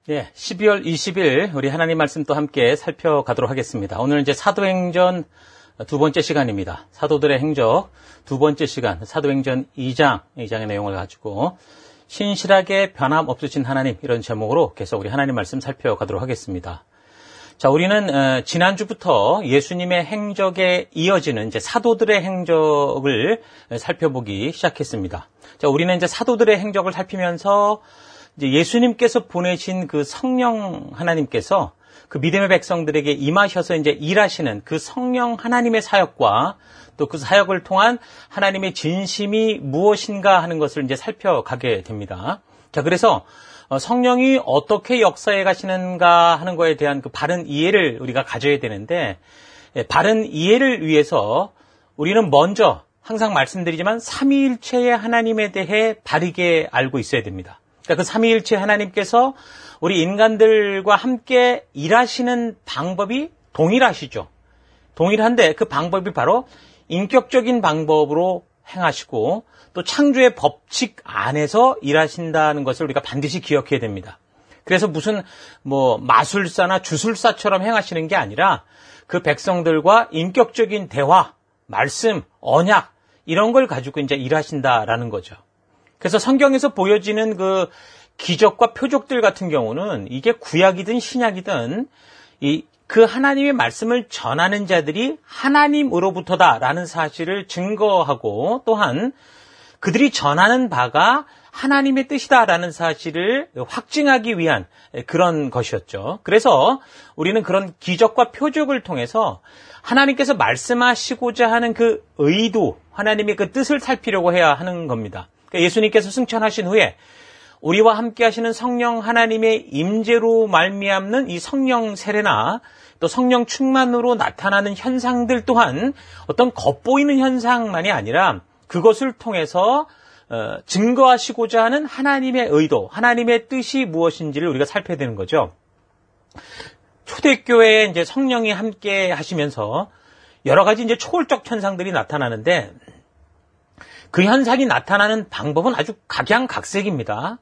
예, 12월 20일 우리 하나님 말씀 또 함께 살펴가도록 하겠습니다. 오늘 이제 사도행전 두 번째 시간입니다. 사도들의 행적 두 번째 시간, 사도행전 2장의 내용을 가지고 신실하게 변함 없으신 하나님, 이런 제목으로 계속 우리 하나님 말씀 살펴가도록 하겠습니다. 자, 우리는 지난주부터 예수님의 행적에 이어지는 이제 사도들의 행적을 살펴보기 시작했습니다. 자, 우리는 이제 사도들의 행적을 살피면서 이제 예수님께서 보내신 그 성령 하나님께서 그 믿음의 백성들에게 임하셔서 이제 일하시는 그 성령 하나님의 사역과 또 그 사역을 통한 하나님의 진심이 무엇인가 하는 것을 이제 살펴가게 됩니다. 자, 그래서 성령이 어떻게 역사해 가시는가 하는 거에 대한 그 바른 이해를 우리가 가져야 되는데, 바른 이해를 위해서 우리는 먼저 항상 말씀드리지만 삼위일체의 하나님에 대해 바르게 알고 있어야 됩니다. 그러니까 그 삼위일체 하나님께서 우리 인간들과 함께 일하시는 방법이 동일하시죠. 동일한데 그 방법이 바로 인격적인 방법으로 행하시고 또 창조의 법칙 안에서 일하신다는 것을 우리가 반드시 기억해야 됩니다. 그래서 무슨 마술사나 주술사처럼 행하시는 게 아니라 그 백성들과 인격적인 대화, 말씀, 언약 이런 걸 가지고 이제 일하신다라는 거죠. 그래서 성경에서 보여지는 그 기적과 표적들 같은 경우는 이게 구약이든 신약이든 그 하나님의 말씀을 전하는 자들이 하나님으로부터다라는 사실을 증거하고 또한 그들이 전하는 바가 하나님의 뜻이다라는 사실을 확증하기 위한 그런 것이었죠. 그래서 우리는 그런 기적과 표적을 통해서 하나님께서 말씀하시고자 하는 그 의도, 하나님의 그 뜻을 살피려고 해야 하는 겁니다. 그러니까 예수님께서 승천하신 후에 우리와 함께 하시는 성령 하나님의 임재로 말미암는 이 성령 세례나 또 성령 충만으로 나타나는 현상들 또한 어떤 겉보이는 현상만이 아니라 그것을 통해서 증거하시고자 하는 하나님의 의도, 하나님의 뜻이 무엇인지를 우리가 살펴야 되는 거죠. 초대교회에 이제 성령이 함께 하시면서 여러 가지 이제 초월적 현상들이 나타나는데 그 현상이 나타나는 방법은 아주 각양각색입니다.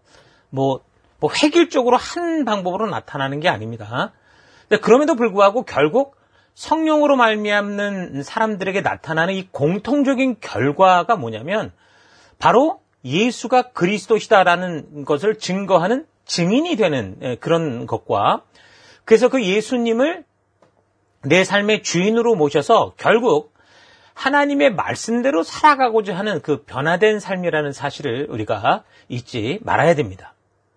획일적으로 한 방법으로 나타나는 게 아닙니다. 근데 그럼에도 불구하고 결국 성령으로 말미암는 사람들에게 나타나는 이 공통적인 결과가 뭐냐면 바로 예수가 그리스도시다라는 것을 증거하는 증인이 되는 그런 것과, 그래서 그 예수님을 내 삶의 주인으로 모셔서 결국 하나님의 말씀대로 살아가고자 하는 그 변화된 삶이라는 사실을 우리가 잊지 말아야 됩니다.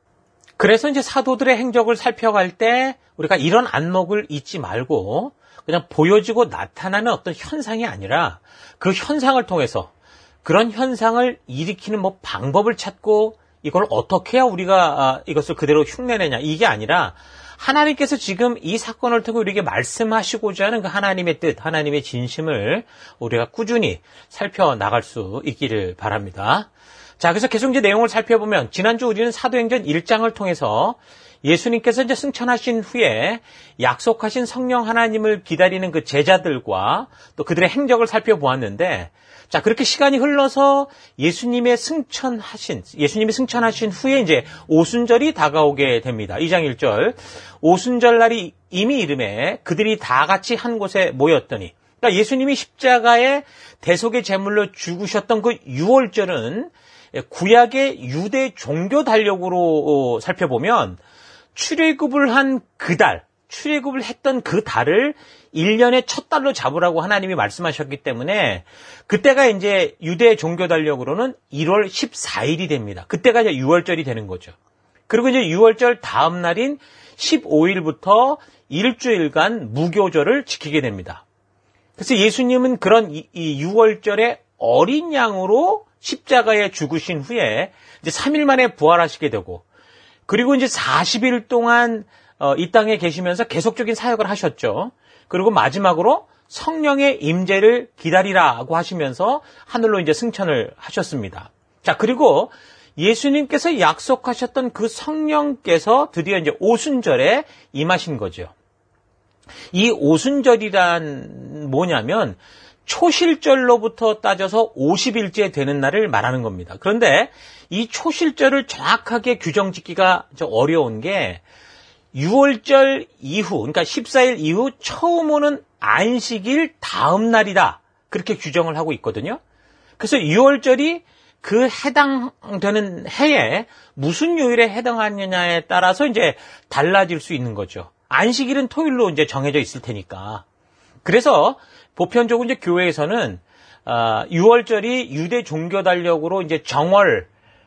그래서 이제 사도들의 행적을 살펴갈 때 우리가 이런 안목을 잊지 말고 그냥 보여지고 나타나는 어떤 현상이 아니라 그 현상을 통해서 그런 현상을 일으키는 방법을 찾고 이걸 어떻게 해야 우리가 이것을 그대로 흉내내냐, 이게 아니라 하나님께서 지금 이 사건을 통해 우리에게 말씀하시고자 하는 그 하나님의 뜻, 하나님의 진심을 우리가 꾸준히 살펴나갈 수 있기를 바랍니다. 자, 그래서 계속 이제 내용을 살펴보면 지난주 우리는 사도행전 1장을 통해서 예수님께서 이제 승천하신 후에 약속하신 성령 하나님을 기다리는 그 제자들과 또 그들의 행적을 살펴보았는데, 자, 그렇게 시간이 흘러서 예수님이 승천하신 후에 이제 오순절이 다가오게 됩니다. 2장 1절. 오순절 날이 이미 이름에 그들이 다 같이 한 곳에 모였더니, 그러니까 예수님이 십자가에 대속의 제물로 죽으셨던 그 6월절은 구약의 유대 종교 달력으로 살펴보면 출애굽을 한 그 달, 출애굽을 했던 그 달을 1년의 첫 달로 잡으라고 하나님이 말씀하셨기 때문에 그때가 이제 유대 종교 달력으로는 1월 14일이 됩니다. 그때가 이제 6월절이 되는 거죠. 그리고 이제 6월절 다음 날인 15일부터 일주일간 무교절을 지키게 됩니다. 그래서 예수님은 그런 이 6월절에 어린 양으로 십자가에 죽으신 후에 이제 3일 만에 부활하시게 되고, 그리고 이제 40일 동안 이 땅에 계시면서 계속적인 사역을 하셨죠. 그리고 마지막으로 성령의 임재를 기다리라고 하시면서 하늘로 이제 승천을 하셨습니다. 자, 그리고 예수님께서 약속하셨던 그 성령께서 드디어 이제 오순절에 임하신 거죠. 이 오순절이란 뭐냐면 초실절로부터 따져서 50일째 되는 날을 말하는 겁니다. 그런데 이 초실절을 정확하게 규정짓기가 좀 어려운 게 6월절 이후, 그러니까 14일 이후 처음 오는 안식일 다음 날이다. 그렇게 규정을 하고 있거든요. 그래서 6월절이 그 해당되는 해에 무슨 요일에 해당하느냐에 따라서 이제 달라질 수 있는 거죠. 안식일은 토요일로 이제 정해져 있을 테니까. 그래서 보편적으로 이제 교회에서는 6월절이 유대 종교 달력으로 이제 정월,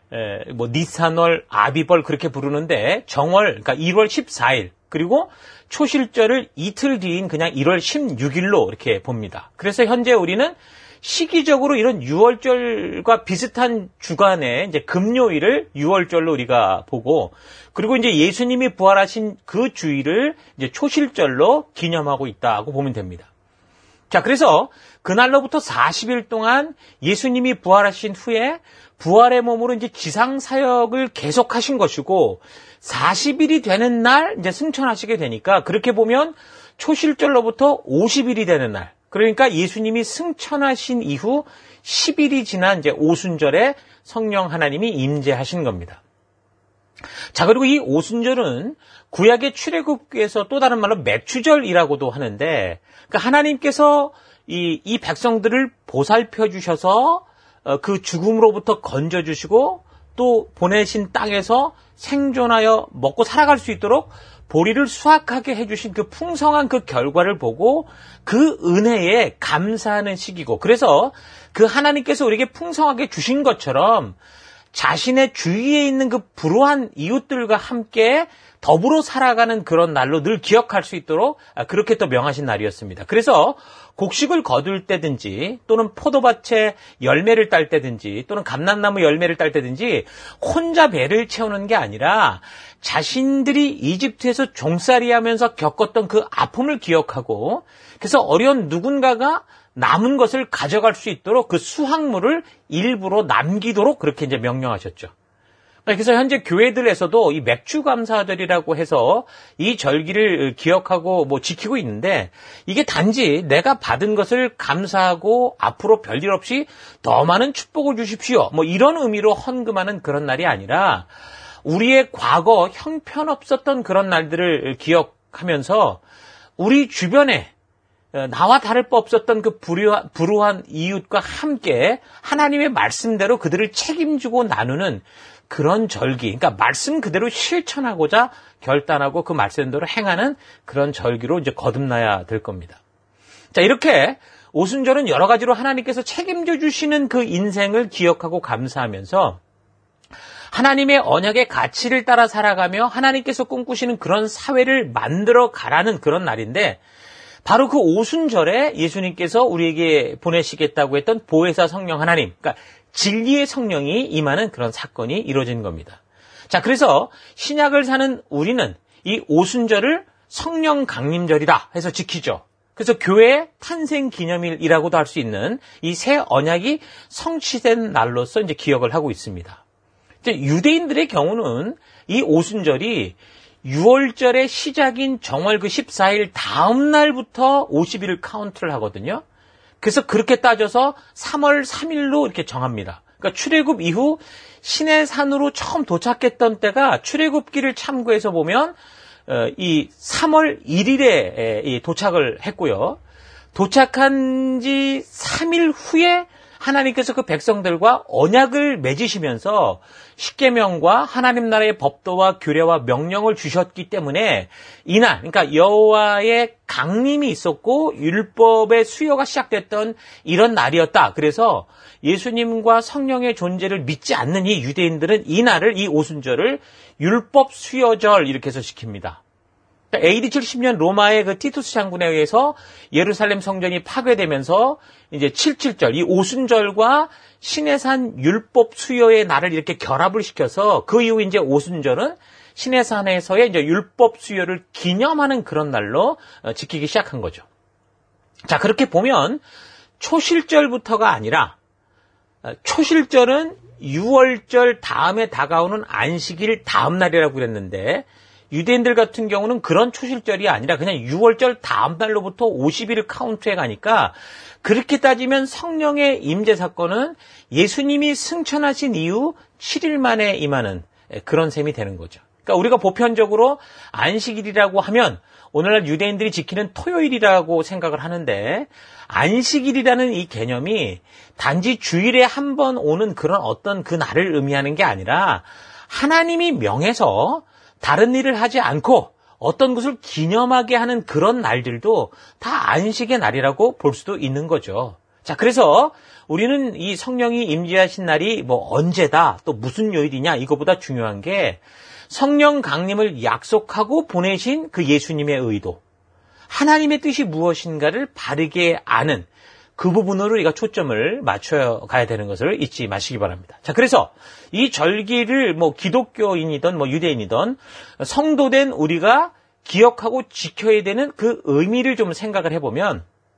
니산월, 아비벌 그렇게 부르는데 정월, 그러니까 1월 14일 그리고 초실절을 이틀 뒤인 그냥 1월 16일로 이렇게 봅니다. 그래서 현재 우리는 시기적으로 이런 6월절과 비슷한 주간에 이제 금요일을 6월절로 우리가 보고, 그리고 이제 예수님이 부활하신 그 주일을 이제 초실절로 기념하고 있다고 보면 됩니다. 자, 그래서 그날로부터 40일 동안 예수님이 부활하신 후에 부활의 몸으로 이제 지상 사역을 계속하신 것이고, 40일이 되는 날 이제 승천하시게 되니까, 그렇게 보면 초실절로부터 50일이 되는 날, 그러니까 예수님이 승천하신 이후 10일이 지난 이제 오순절에 성령 하나님이 임재하신 겁니다. 자, 그리고 이 오순절은 구약의 출애굽기에서 또 다른 말로 매추절이라고도 하는데, 그러니까 하나님께서 이 백성들을 보살펴 주셔서 그 죽음으로부터 건져 주시고 또 보내신 땅에서 생존하여 먹고 살아갈 수 있도록 보리를 수확하게 해주신 그 풍성한 그 결과를 보고 그 은혜에 감사하는 시기고, 그래서 그 하나님께서 우리에게 풍성하게 주신 것처럼 자신의 주위에 있는 그 불우한 이웃들과 함께 더불어 살아가는 그런 날로 늘 기억할 수 있도록 그렇게 또 명하신 날이었습니다. 그래서 곡식을 거둘 때든지 또는 포도밭에 열매를 딸 때든지 또는 감람나무 열매를 딸 때든지 혼자 배를 채우는 게 아니라 자신들이 이집트에서 종살이하면서 겪었던 그 아픔을 기억하고, 그래서 어려운 누군가가 남은 것을 가져갈 수 있도록 그 수확물을 일부러 남기도록 그렇게 이제 명령하셨죠. 그래서 현재 교회들에서도 이 맥주감사절이라고 해서 이 절기를 기억하고 지키고 있는데, 이게 단지 내가 받은 것을 감사하고 앞으로 별일 없이 더 많은 축복을 주십시오, 이런 의미로 헌금하는 그런 날이 아니라 우리의 과거 형편없었던 그런 날들을 기억하면서 우리 주변에 나와 다를 바 없었던 그 불우한 이웃과 함께 하나님의 말씀대로 그들을 책임지고 나누는 그런 절기, 그러니까 말씀 그대로 실천하고자 결단하고 그 말씀대로 행하는 그런 절기로 이제 거듭나야 될 겁니다. 자, 이렇게 오순절은 여러 가지로 하나님께서 책임져 주시는 그 인생을 기억하고 감사하면서 하나님의 언약의 가치를 따라 살아가며 하나님께서 꿈꾸시는 그런 사회를 만들어 가라는 그런 날인데, 바로 그 오순절에 예수님께서 우리에게 보내시겠다고 했던 보혜사 성령 하나님, 그러니까 진리의 성령이 임하는 그런 사건이 이루어진 겁니다. 자, 그래서 신약을 사는 우리는 이 오순절을 성령 강림절이다 해서 지키죠. 그래서 교회의 탄생 기념일이라고도 할 수 있는 이 새 언약이 성취된 날로서 이제 기억을 하고 있습니다. 이제 유대인들의 경우는 이 오순절이 6월절의 시작인 정월 그 14일 다음 날부터 50일을 카운트를 하거든요. 그래서 그렇게 따져서 3월 3일로 이렇게 정합니다. 그러니까 출애굽 이후 시내산으로 처음 도착했던 때가 출애굽기를 참고해서 보면 이 3월 1일에 도착을 했고요. 도착한 지 3일 후에 하나님께서 그 백성들과 언약을 맺으시면서 십계명과 하나님 나라의 법도와 규례와 명령을 주셨기 때문에 이날, 그러니까 여호와의 강림이 있었고 율법의 수요가 시작됐던 이런 날이었다. 그래서 예수님과 성령의 존재를 믿지 않는 이 유대인들은 이 날을, 이 오순절을 율법 수요절 이렇게 해서 시킵니다. AD 70년 로마의 그 티투스 장군에 의해서 예루살렘 성전이 파괴되면서 이제 77절, 이 오순절과 시내산 율법 수요의 날을 이렇게 결합을 시켜서 그 이후 이제 오순절은 시내산에서의 이제 율법 수요를 기념하는 그런 날로 지키기 시작한 거죠. 자, 그렇게 보면 초실절부터가 아니라 초실절은 6월절 다음에 다가오는 안식일 다음 날이라고 그랬는데, 유대인들 같은 경우는 그런 초실절이 아니라 그냥 6월절 다음 날로부터 50일을 카운트해 가니까, 그렇게 따지면 성령의 임재 사건은 예수님이 승천하신 이후 7일 만에 임하는 그런 셈이 되는 거죠. 그러니까 우리가 보편적으로 안식일이라고 하면 오늘날 유대인들이 지키는 토요일이라고 생각을 하는데, 안식일이라는 이 개념이 단지 주일에 한 번 오는 그런 어떤 그 날을 의미하는 게 아니라 하나님이 명해서 다른 일을 하지 않고 어떤 것을 기념하게 하는 그런 날들도 다 안식의 날이라고 볼 수도 있는 거죠. 자, 그래서 우리는 이 성령이 임재하신 날이 뭐 언제다, 또 무슨 요일이냐, 이거보다 중요한 게 성령 강림을 약속하고 보내신 그 예수님의 의도, 하나님의 뜻이 무엇인가를 바르게 아는 그 부분으로 우리가 초점을 맞춰 가야 되는 것을 잊지 마시기 바랍니다. 자, 그래서 이 절기를 뭐 기독교인이든 뭐 유대인이든 성도된 우리가 기억하고 지켜야 되는 그 의미를 좀 생각을 해보면,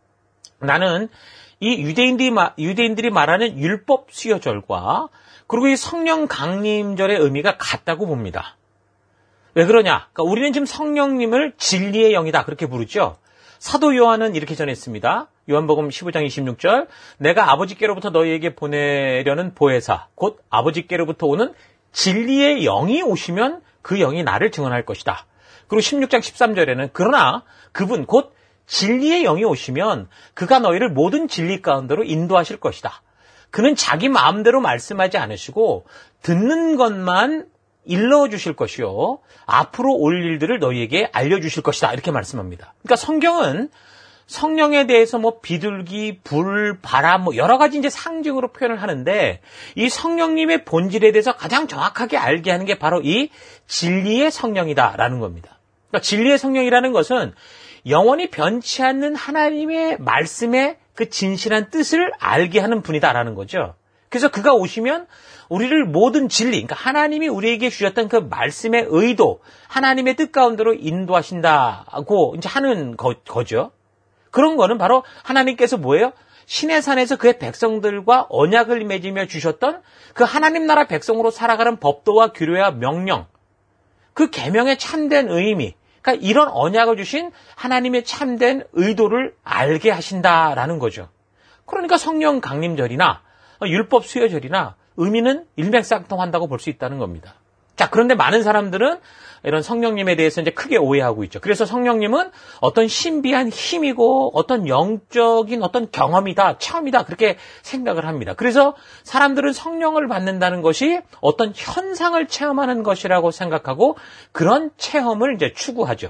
나는 이 유대인들이 말하는 율법 수요절과 그리고 이 성령 강림절의 의미가 같다고 봅니다. 왜 그러냐? 그러니까 우리는 지금 성령님을 진리의 영이다 그렇게 부르죠. 사도 요한은 이렇게 전했습니다. 요한복음 15장 26절, 내가 아버지께로부터 너희에게 보내려는 보혜사, 곧 아버지께로부터 오는 진리의 영이 오시면 그 영이 나를 증언할 것이다. 그리고 16장 13절에는 그러나 그분 곧 진리의 영이 오시면 그가 너희를 모든 진리 가운데로 인도하실 것이다. 그는 자기 마음대로 말씀하지 않으시고 듣는 것만 일러주실 것이요 앞으로 올 일들을 너희에게 알려주실 것이다. 이렇게 말씀합니다. 그러니까 성경은 성령에 대해서 뭐 비둘기, 불, 바람 뭐 여러 가지 이제 상징으로 표현을 하는데, 이 성령님의 본질에 대해서 가장 정확하게 알게 하는 게 바로 이 진리의 성령이다라는 겁니다. 그러니까 진리의 성령이라는 것은 영원히 변치 않는 하나님의 말씀의 그 진실한 뜻을 알게 하는 분이다라는 거죠. 그래서 그가 오시면 우리를 모든 진리, 그러니까 하나님이 우리에게 주셨던 그 말씀의 의도, 하나님의 뜻 가운데로 인도하신다고 이제 하는 거죠. 그런 거는 바로 하나님께서 뭐예요? 신의 산에서 그의 백성들과 언약을 맺으며 주셨던 그 하나님 나라 백성으로 살아가는 법도와 규례와 명령, 그 계명의 참된 의미, 그러니까 이런 언약을 주신 하나님의 참된 의도를 알게 하신다라는 거죠. 그러니까 성령 강림절이나 율법 수요절이나 의미는 일맥상통한다고 볼 수 있다는 겁니다. 자, 그런데 많은 사람들은 이런 성령님에 대해서 이제 크게 오해하고 있죠. 그래서 성령님은 어떤 신비한 힘이고 어떤 영적인 어떤 경험이다, 체험이다 그렇게 생각을 합니다. 그래서 사람들은 성령을 받는다는 것이 어떤 현상을 체험하는 것이라고 생각하고 그런 체험을 이제 추구하죠.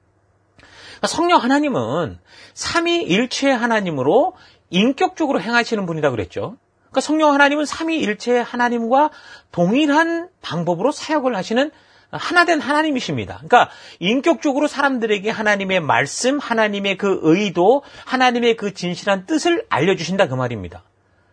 그러니까 성령 하나님은 삼위일체의 하나님으로 인격적으로 행하시는 분이다 그랬죠. 그러니까 성령 하나님은 삼위일체의 하나님과 동일한 방법으로 사역을 하시는 하나된 하나님이십니다. 그러니까 인격적으로 사람들에게 하나님의 말씀, 하나님의 그 의도, 하나님의 그 진실한 뜻을 알려주신다 그 말입니다.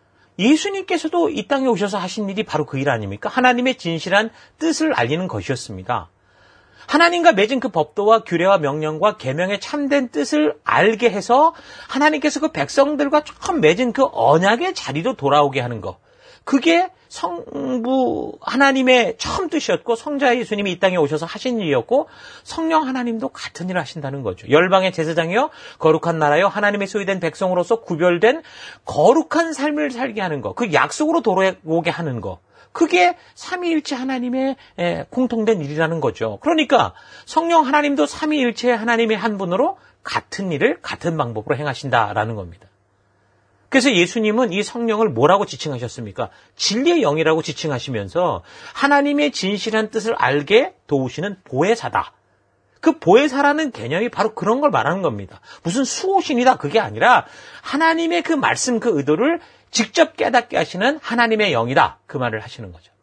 예수님께서도 이 땅에 오셔서 하신 일이 바로 그 일 아닙니까? 하나님의 진실한 뜻을 알리는 것이었습니다. 하나님과 맺은 그 법도와 규례와 명령과 계명의 참된 뜻을 알게 해서 하나님께서 그 백성들과 처음 맺은 그 언약의 자리로 돌아오게 하는 것. 그게 성부 하나님의 처음 뜻이었고 성자 예수님이 이 땅에 오셔서 하신 일이었고 성령 하나님도 같은 일을 하신다는 거죠. 열방의 제사장이요 거룩한 나라요 하나님의 소유된 백성으로서 구별된 거룩한 삶을 살게 하는 것. 그 약속으로 돌아오게 하는 것. 그게 삼위일체 하나님의 공통된 일이라는 거죠. 그러니까 성령 하나님도 삼위일체 하나님의 한 분으로 같은 일을 같은 방법으로 행하신다라는 겁니다. 그래서 예수님은 이 성령을 뭐라고 지칭하셨습니까? 진리의 영이라고 지칭하시면서 하나님의 진실한 뜻을 알게 도우시는 보혜사다. 그 보혜사라는 개념이 바로 그런 걸 말하는 겁니다. 무슨 수호신이다 그게 아니라 하나님의 그 말씀 그 의도를 직접 깨닫게 하시는 하나님의 영이다. 그 말을 하시는 거죠.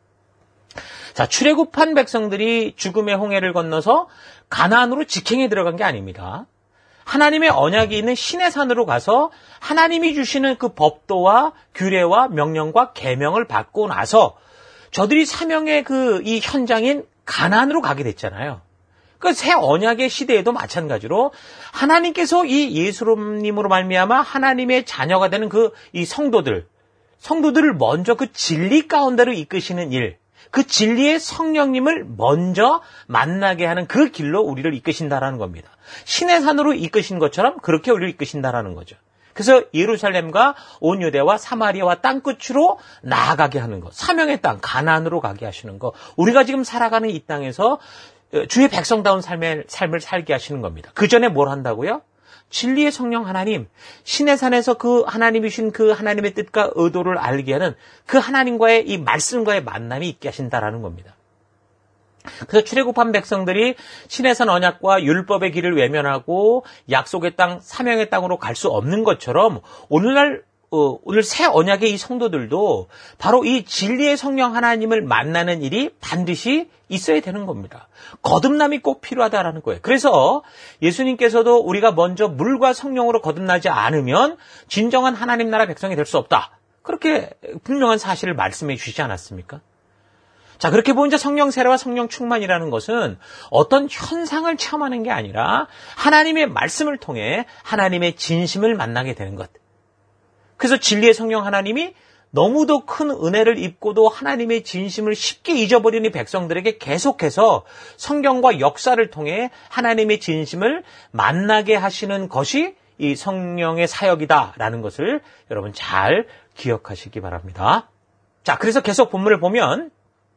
자, 출애굽한 백성들이 죽음의 홍해를 건너서 가나안으로 직행에 들어간 게 아닙니다. 하나님의 언약이 있는 신의 산으로 가서 하나님이 주시는 그 법도와 규례와 명령과 계명을 받고 나서 저들이 사명의 이 현장인 가나안으로 가게 됐잖아요. 그 새 언약의 시대에도 마찬가지로 하나님께서 이 예수님으로 말미암아 하나님의 자녀가 되는 이 성도들을 먼저 그 진리 가운데로 이끄시는 일, 그 진리의 성령님을 먼저 만나게 하는 그 길로 우리를 이끄신다라는 겁니다. 신의 산으로 이끄신 것처럼 그렇게 우리를 이끄신다라는 거죠. 그래서 예루살렘과 온 유대와 사마리아와 땅끝으로 나아가게 하는 것, 사명의 땅 가나안으로 가게 하시는 것, 우리가 지금 살아가는 이 땅에서 주의 백성다운 삶을 살게 하시는 겁니다. 그 전에 뭘 한다고요? 진리의 성령 하나님, 신의 산에서 그 하나님이신 그 하나님의 뜻과 의도를 알게 하는 그 하나님과의 이 말씀과의 만남이 있게 하신다라는 겁니다. 그래서 출애굽한 백성들이 신의 산 언약과 율법의 길을 외면하고 약속의 땅, 사명의 땅으로 갈 수 없는 것처럼 오늘 새 언약의 이 성도들도 바로 이 진리의 성령 하나님을 만나는 일이 반드시 있어야 되는 겁니다. 거듭남이 꼭 필요하다라는 거예요. 그래서 예수님께서도 우리가 먼저 물과 성령으로 거듭나지 않으면 진정한 하나님 나라 백성이 될 수 없다. 그렇게 분명한 사실을 말씀해 주시지 않았습니까? 자, 그렇게 보면 이제 성령 세례와 성령 충만이라는 것은 어떤 현상을 체험하는 게 아니라 하나님의 말씀을 통해 하나님의 진심을 만나게 되는 것. 그래서 진리의 성령 하나님이 너무도 큰 은혜를 입고도 하나님의 진심을 쉽게 잊어버리는 백성들에게 계속해서 성경과 역사를 통해 하나님의 진심을 만나게 하시는 것이 이 성령의 사역이다라는 것을 여러분 잘 기억하시기 바랍니다. 자, 그래서 계속 본문을 보면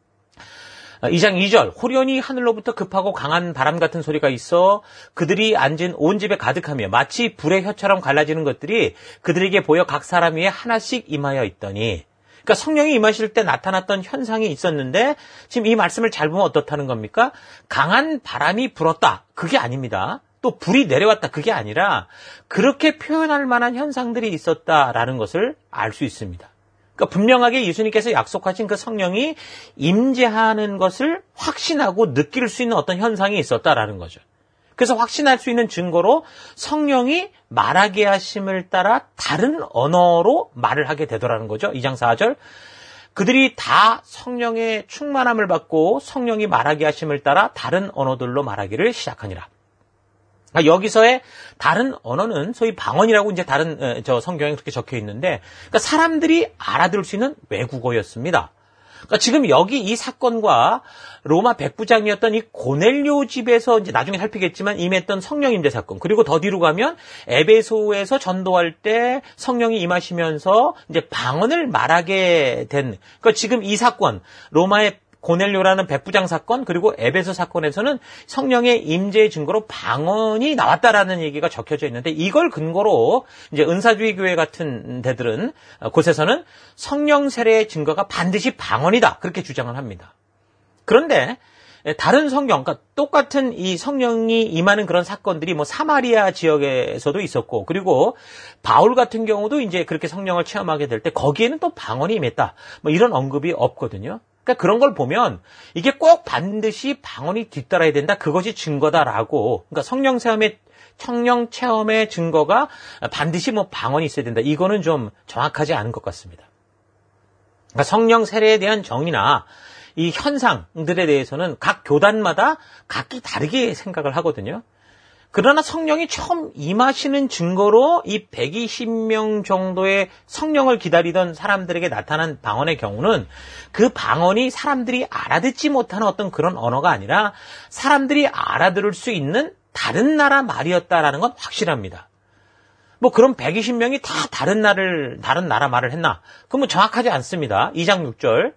2장 2절 호련히 하늘로부터 급하고 강한 바람 같은 소리가 있어 그들이 앉은 온 집에 가득하며 마치 불의 혀처럼 갈라지는 것들이 그들에게 보여 각 사람 위에 하나씩 임하여 있더니, 그러니까 성령이 임하실 때 나타났던 현상이 있었는데 지금 이 말씀을 잘 보면 어떻다는 겁니까? 강한 바람이 불었다. 그게 아닙니다. 또 불이 내려왔다. 그게 아니라 그렇게 표현할 만한 현상들이 있었다라는 것을 알 수 있습니다. 그러니까 분명하게 예수님께서 약속하신 그 성령이 임재하는 것을 확신하고 느낄 수 있는 어떤 현상이 있었다라는 거죠. 그래서 확신할 수 있는 증거로 성령이 말하게 하심을 따라 다른 언어로 말을 하게 되더라는 거죠. 2장 4절. 그들이 다 성령의 충만함을 받고 성령이 말하게 하심을 따라 다른 언어들로 말하기를 시작하니라. 여기서의 다른 언어는 소위 방언이라고 이제 다른 성경에 그렇게 적혀 있는데, 그러니까 사람들이 알아들을 수 있는 외국어였습니다. 그러니까 지금 여기 이 사건과 로마 백부장이었던 이 고넬료 집에서 이제 나중에 살피겠지만 임했던 성령 임재 사건, 그리고 더 뒤로 가면 에베소에서 전도할 때 성령이 임하시면서 이제 방언을 말하게 된, 그러니까 지금 이 사건, 로마의 고넬료라는 백부장 사건, 그리고 에베소 사건에서는 성령의 임재의 증거로 방언이 나왔다라는 얘기가 적혀져 있는데, 이걸 근거로 이제 은사주의 교회 같은 데들은 곳에서는 성령 세례의 증거가 반드시 방언이다, 그렇게 주장을 합니다. 그런데 다른 성경, 그러니까 똑같은 이 성령이 임하는 그런 사건들이 뭐 사마리아 지역에서도 있었고, 그리고 바울 같은 경우도 이제 그렇게 성령을 체험하게 될 때 거기에는 또 방언이 임했다, 뭐 이런 언급이 없거든요. 그러니까 그런 걸 보면 이게 꼭 반드시 방언이 뒤따라야 된다, 그것이 증거다라고, 그러니까 성령 체험의 증거가 반드시 뭐 방언이 있어야 된다, 이거는 좀 정확하지 않은 것 같습니다. 그러니까 성령 세례에 대한 정의나 이 현상들에 대해서는 각 교단마다 각기 다르게 생각을 하거든요. 그러나 성령이 처음 임하시는 증거로 이 120명 정도의 성령을 기다리던 사람들에게 나타난 방언의 경우는 그 방언이 사람들이 알아듣지 못하는 어떤 그런 언어가 아니라 사람들이 알아들을 수 있는 다른 나라 말이었다라는 건 확실합니다. 뭐 그럼 120명이 다 다른 나라 말을 했나? 그건 정확하지 않습니다. 2장 6절.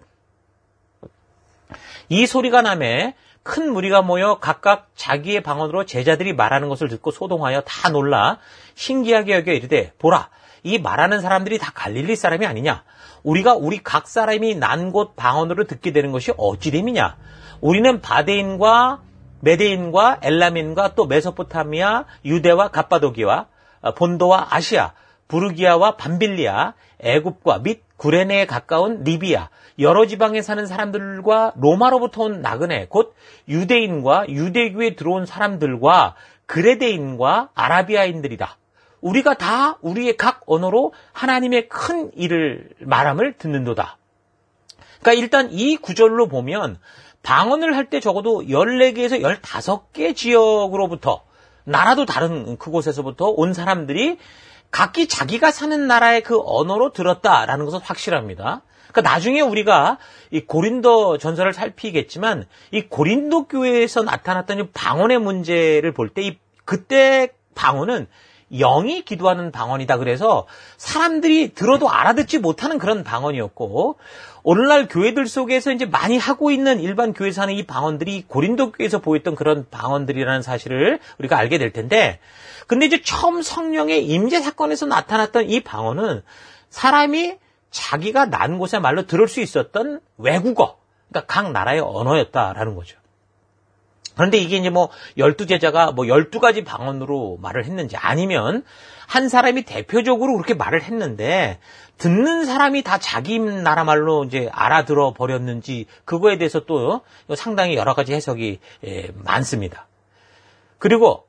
이 소리가 나매 큰 무리가 모여 각각 자기의 방언으로 제자들이 말하는 것을 듣고 소동하여 다 놀라 신기하게 여겨 이르되, 보라, 이 말하는 사람들이 다 갈릴리 사람이 아니냐? 우리가 우리 각 사람이 난 곳 방언으로 듣게 되는 것이 어찌됨이냐? 우리는 바데인과 메데인과 엘람인과 또 메소포타미아, 유대와 갑바도기와 본도와 아시아, 부르기아와 밤빌리아, 애굽과 및 구레네에 가까운 리비아, 여러 지방에 사는 사람들과 로마로부터 온 나그네, 곧 유대인과 유대교에 들어온 사람들과 그레데인과 아라비아인들이다. 우리가 다 우리의 각 언어로 하나님의 큰 일을 말함을 듣는도다. 그러니까 일단 이 구절로 보면 방언을 할 때 적어도 14개에서 15개 지역으로부터, 나라도 다른 그곳에서부터 온 사람들이 각기 자기가 사는 나라의 그 언어로 들었다라는 것은 확실합니다. 그러니까 나중에 우리가 이 고린도 전설을 살피겠지만 이 고린도 교회에서 나타났던 이 방언의 문제를 볼 때 그때 방언은 영이 기도하는 방언이다. 그래서 사람들이 들어도 알아듣지 못하는 그런 방언이었고, 오늘날 교회들 속에서 이제 많이 하고 있는 일반 교회에서 하는 이 방언들이 고린도 교회에서 보였던 그런 방언들이라는 사실을 우리가 알게 될 텐데, 근데 이제 처음 성령의 임재 사건에서 나타났던 이 방언은 사람이 자기가 난 곳의 말로 들을 수 있었던 외국어, 그러니까 각 나라의 언어였다라는 거죠. 그런데 이게 이제 12제자가 12가지 방언으로 말을 했는지, 아니면 한 사람이 대표적으로 그렇게 말을 했는데 듣는 사람이 다 자기 나라 말로 이제 알아들어 버렸는지, 그거에 대해서 또 상당히 여러 가지 해석이 많습니다. 그리고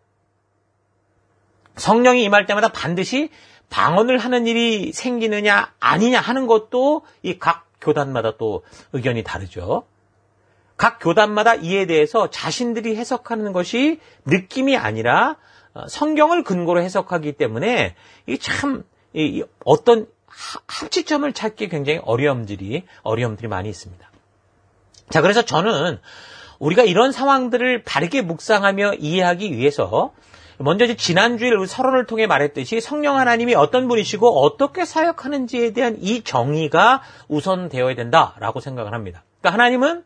성령이 임할 때마다 반드시 방언을 하는 일이 생기느냐 아니냐 하는 것도 이 각 교단마다 또 의견이 다르죠. 각 교단마다 이에 대해서 자신들이 해석하는 것이 느낌이 아니라 성경을 근거로 해석하기 때문에 이 참 어떤 합치점을 찾기 굉장히 어려움들이 많이 있습니다. 자, 그래서 저는 우리가 이런 상황들을 바르게 묵상하며 이해하기 위해서 먼저 지난주에 서론을 통해 말했듯이 성령 하나님이 어떤 분이시고 어떻게 사역하는지에 대한 이 정의가 우선되어야 된다라고 생각을 합니다. 그러니까 하나님은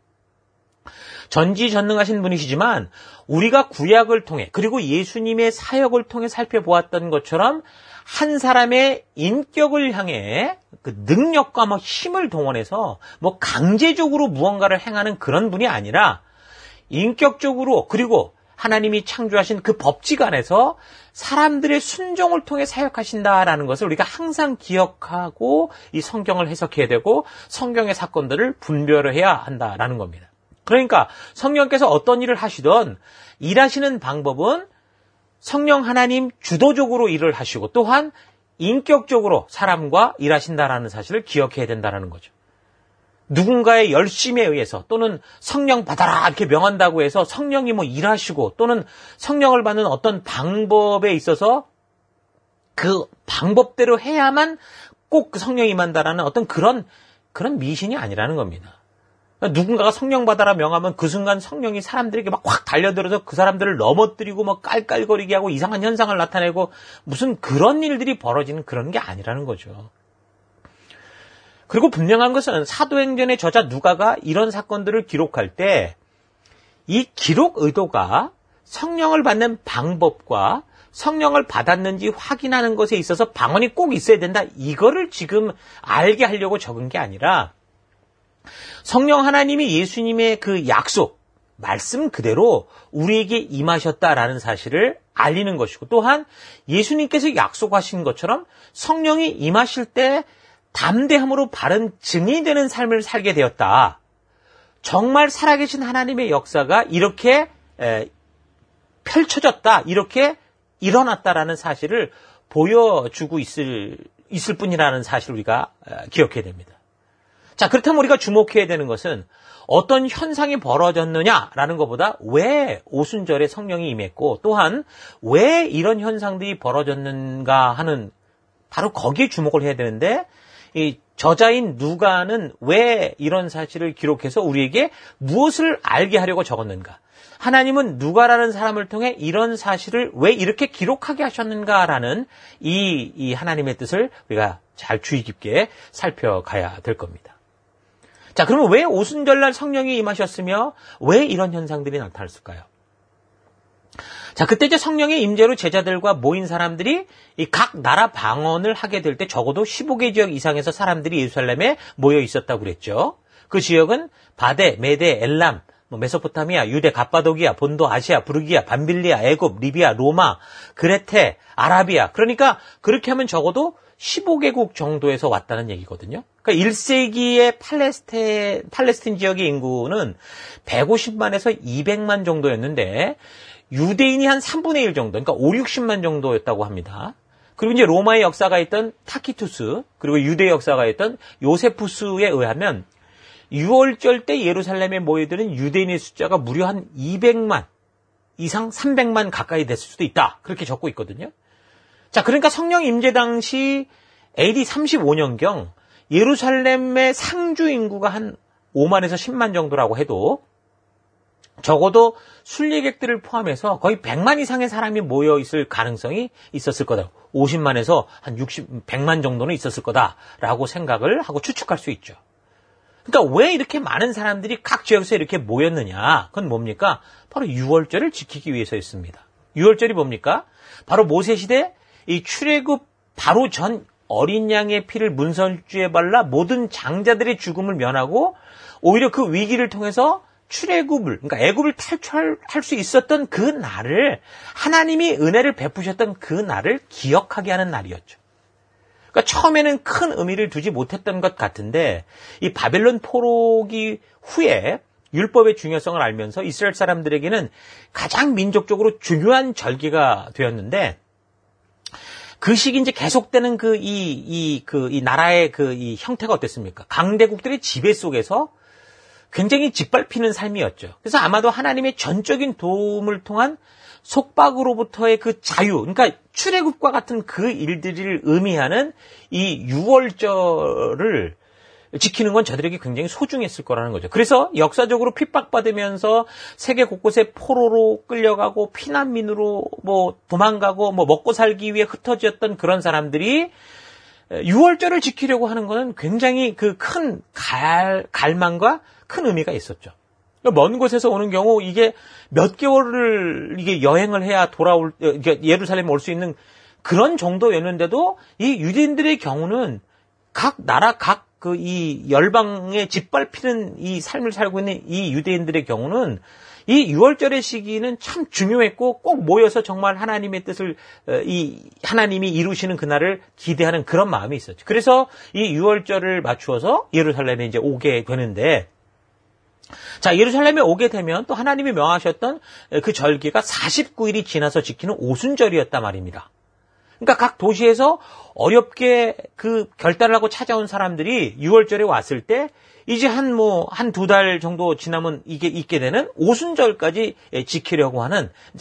전지전능하신 분이시지만 우리가 구약을 통해, 그리고 예수님의 사역을 통해 살펴보았던 것처럼 한 사람의 인격을 향해 그 능력과 힘을 동원해서 강제적으로 무언가를 행하는 그런 분이 아니라 인격적으로, 그리고 하나님이 창조하신 그 법칙 안에서 사람들의 순종을 통해 사역하신다라는 것을 우리가 항상 기억하고 이 성경을 해석해야 되고 성경의 사건들을 분별해야 한다라는 겁니다. 그러니까 성령께서 어떤 일을 하시든 일하시는 방법은 성령 하나님 주도적으로 일을 하시고 또한 인격적으로 사람과 일하신다라는 사실을 기억해야 된다는 거죠. 누군가의 열심에 의해서 또는 성령 받아라 이렇게 명한다고 해서 성령이 일하시고 또는 성령을 받는 어떤 방법에 있어서 그 방법대로 해야만 꼭 그 성령이 임한다라는 어떤 그런 미신이 아니라는 겁니다. 누군가가 성령 받아라 명하면 그 순간 성령이 사람들에게 확 달려들어서 그 사람들을 넘어뜨리고 깔깔거리게 하고 이상한 현상을 나타내고 무슨 그런 일들이 벌어지는 그런 게 아니라는 거죠. 그리고 분명한 것은 사도행전의 저자 누가가 이런 사건들을 기록할 때 이 기록 의도가 성령을 받는 방법과 성령을 받았는지 확인하는 것에 있어서 방언이 꼭 있어야 된다, 이거를 지금 알게 하려고 적은 게 아니라 성령 하나님이 예수님의 그 약속, 말씀 그대로 우리에게 임하셨다라는 사실을 알리는 것이고, 또한 예수님께서 약속하신 것처럼 성령이 임하실 때 담대함으로 바른 증인이 되는 삶을 살게 되었다. 정말 살아계신 하나님의 역사가 이렇게 펼쳐졌다, 이렇게 일어났다라는 사실을 보여주고 있을 뿐이라는 사실을 우리가 기억해야 됩니다. 자, 그렇다면 우리가 주목해야 되는 것은 어떤 현상이 벌어졌느냐라는 것보다 왜 오순절에 성령이 임했고 또한 왜 이런 현상들이 벌어졌는가 하는, 바로 거기에 주목을 해야 되는데, 이 저자인 누가는 왜 이런 사실을 기록해서 우리에게 무엇을 알게 하려고 적었는가? 하나님은 누가라는 사람을 통해 이런 사실을 왜 이렇게 기록하게 하셨는가라는 이 하나님의 뜻을 우리가 잘 주의 깊게 살펴가야 될 겁니다. 자, 그러면 왜 오순절날 성령이 임하셨으며 왜 이런 현상들이 나타났을까요? 자, 그때 이제 성령의 임재로 제자들과 모인 사람들이 이 각 나라 방언을 하게 될 때 적어도 15개 지역 이상에서 사람들이 예루살렘에 모여 있었다고 그랬죠. 그 지역은 바데, 메데, 엘람, 메소포타미아, 유대, 갑바도기아, 본도, 아시아, 부르기아, 밤빌리아, 애굽, 리비아, 로마, 그레테, 아라비아. 그러니까 그렇게 하면 적어도 15개국 정도에서 왔다는 얘기거든요. 그러니까 1세기의 팔레스틴 지역의 인구는 150만에서 200만 정도였는데 유대인이 한 3분의 1 정도, 그러니까 5, 60만 정도였다고 합니다. 그리고 이제 로마의 역사가 있던 타키투스, 그리고 유대의 역사가 있던 요세푸스에 의하면 6월절 때 예루살렘에 모여드는 유대인의 숫자가 무려 한 200만 이상 300만 가까이 됐을 수도 있다, 그렇게 적고 있거든요. 자, 그러니까 성령 임재 당시 AD 35년경 예루살렘의 상주 인구가 한 5만에서 10만 정도라고 해도 적어도 순례객들을 포함해서 거의 100만 이상의 사람이 모여 있을 가능성이 있었을 거다. 50만에서 한 100만 정도는 있었을 거다라고 생각을 하고 추측할 수 있죠. 그러니까 왜 이렇게 많은 사람들이 각 지역에서 이렇게 모였느냐? 그건 뭡니까? 바로 유월절을 지키기 위해서였습니다. 유월절이 뭡니까? 바로 모세시대 이 출애굽 바로 전 어린 양의 피를 문설주에 발라 모든 장자들의 죽음을 면하고 오히려 그 위기를 통해서 출애굽을, 그러니까 애굽을 탈출할 수 있었던 그 날을 하나님이 은혜를 베푸셨던 그 날을 기억하게 하는 날이었죠. 그러니까 처음에는 큰 의미를 두지 못했던 것 같은데 이 바벨론 포로기 후에 율법의 중요성을 알면서 이스라엘 사람들에게는 가장 민족적으로 중요한 절기가 되었는데 그 시기 이제 계속되는 이 나라의 이 형태가 어땠습니까? 강대국들의 지배 속에서 굉장히 짓밟히는 삶이었죠. 그래서 아마도 하나님의 전적인 도움을 통한 속박으로부터의 그 자유, 그러니까 출애굽과 같은 그 일들을 의미하는 이 유월절을 지키는 건 저들에게 굉장히 소중했을 거라는 거죠. 그래서 역사적으로 핍박받으면서 세계 곳곳에 포로로 끌려가고 피난민으로 도망가고 먹고 살기 위해 흩어졌던 그런 사람들이 유월절을 지키려고 하는 것은 굉장히 그 큰 갈망과 큰 의미가 있었죠. 먼 곳에서 오는 경우 이게 몇 개월을 이게 여행을 해야 예루살렘에 올 수 있는 그런 정도였는데도 이 유대인들의 경우는 각 나라 이 열방에 짓밟히는 이 삶을 살고 있는 이 유대인들의 경우는 이 유월절의 시기는 참 중요했고 꼭 모여서 정말 하나님의 뜻을 하나님이 이루시는 그날을 기대하는 그런 마음이 있었죠. 그래서 이 유월절을 맞추어서 예루살렘에 이제 오게 되는데 자, 예루살렘에 오게 되면 또 하나님이 명하셨던 그 절기가 49일이 지나서 지키는 오순절이었단 말입니다. 그러니까 각 도시에서 어렵게 그 결단을 하고 찾아온 사람들이 6월절에 왔을 때 이제 한 두 달 정도 지나면 이게 있게 되는 오순절까지 지키려고 하는 이제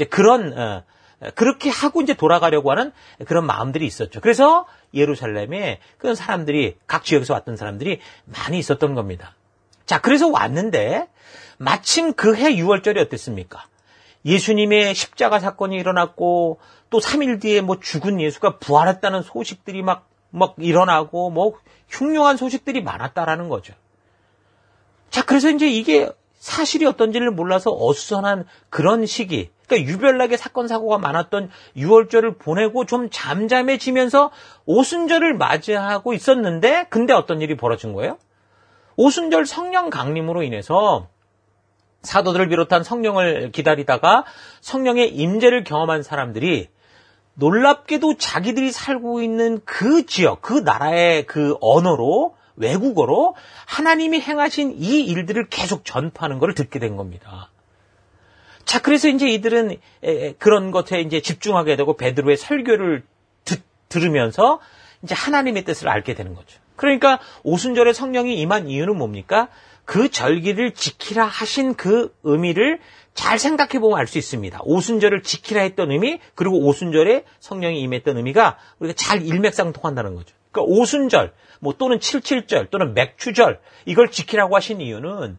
그렇게 하고 이제 돌아가려고 하는 그런 마음들이 있었죠. 그래서 예루살렘에 그런 사람들이 각 지역에서 왔던 사람들이 많이 있었던 겁니다. 자, 그래서 왔는데 마침 그 해 6월절이 어땠습니까? 예수님의 십자가 사건이 일어났고 또 3일 뒤에 죽은 예수가 부활했다는 소식들이 막 일어나고 흉흉한 소식들이 많았다라는 거죠. 자, 그래서 이제 이게 사실이 어떤지를 몰라서 어수선한 그런 시기, 그러니까 유별나게 사건 사고가 많았던 6월절을 보내고 좀 잠잠해지면서 오순절을 맞이하고 있었는데 근데 어떤 일이 벌어진 거예요? 오순절 성령 강림으로 인해서 사도들을 비롯한 성령을 기다리다가 성령의 임재를 경험한 사람들이 놀랍게도 자기들이 살고 있는 그 지역, 그 나라의 그 언어로, 외국어로 하나님이 행하신 이 일들을 계속 전파하는 것을 듣게 된 겁니다. 자, 그래서 이제 이들은 그런 것에 이제 집중하게 되고 베드로의 설교를 들으면서 이제 하나님의 뜻을 알게 되는 거죠. 그러니까 오순절에 성령이 임한 이유는 뭡니까? 그 절기를 지키라 하신 그 의미를 잘 생각해 보면 알 수 있습니다. 오순절을 지키라 했던 의미, 그리고 오순절에 성령이 임했던 의미가 우리가 잘 일맥상통한다는 거죠. 그러니까 오순절, 또는 77절, 또는 맥추절, 이걸 지키라고 하신 이유는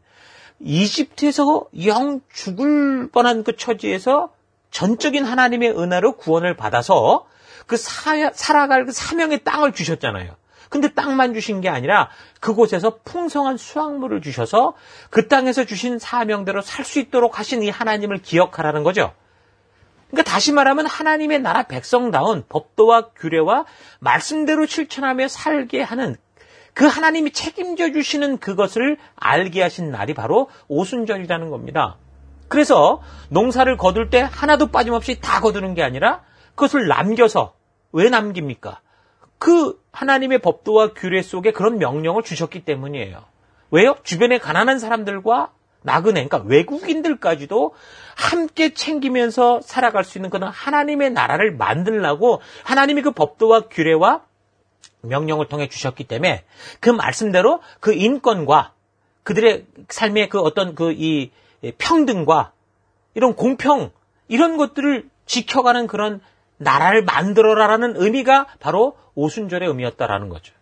이집트에서 영 죽을 뻔한 그 처지에서 전적인 하나님의 은혜로 구원을 받아서 그 살아갈 그 사명의 땅을 주셨잖아요. 근데 땅만 주신 게 아니라 그곳에서 풍성한 수확물을 주셔서 그 땅에서 주신 사명대로 살 수 있도록 하신 이 하나님을 기억하라는 거죠. 그러니까 다시 말하면 하나님의 나라 백성다운 법도와 규례와 말씀대로 실천하며 살게 하는 그 하나님이 책임져 주시는 그것을 알게 하신 날이 바로 오순절이라는 겁니다. 그래서 농사를 거둘 때 하나도 빠짐없이 다 거두는 게 아니라 그것을 남겨서 왜 남깁니까? 그 하나님의 법도와 규례 속에 그런 명령을 주셨기 때문이에요. 왜요? 주변에 가난한 사람들과 나그네, 그러니까 외국인들까지도 함께 챙기면서 살아갈 수 있는 그런 하나님의 나라를 만들려고 하나님이 그 법도와 규례와 명령을 통해 주셨기 때문에 그 말씀대로 그 인권과 그들의 삶의 그 어떤 이 평등과 이런 공평, 이런 것들을 지켜가는 그런 나라를 만들어라라는 의미가 바로 오순절의 의미였다라는 거죠.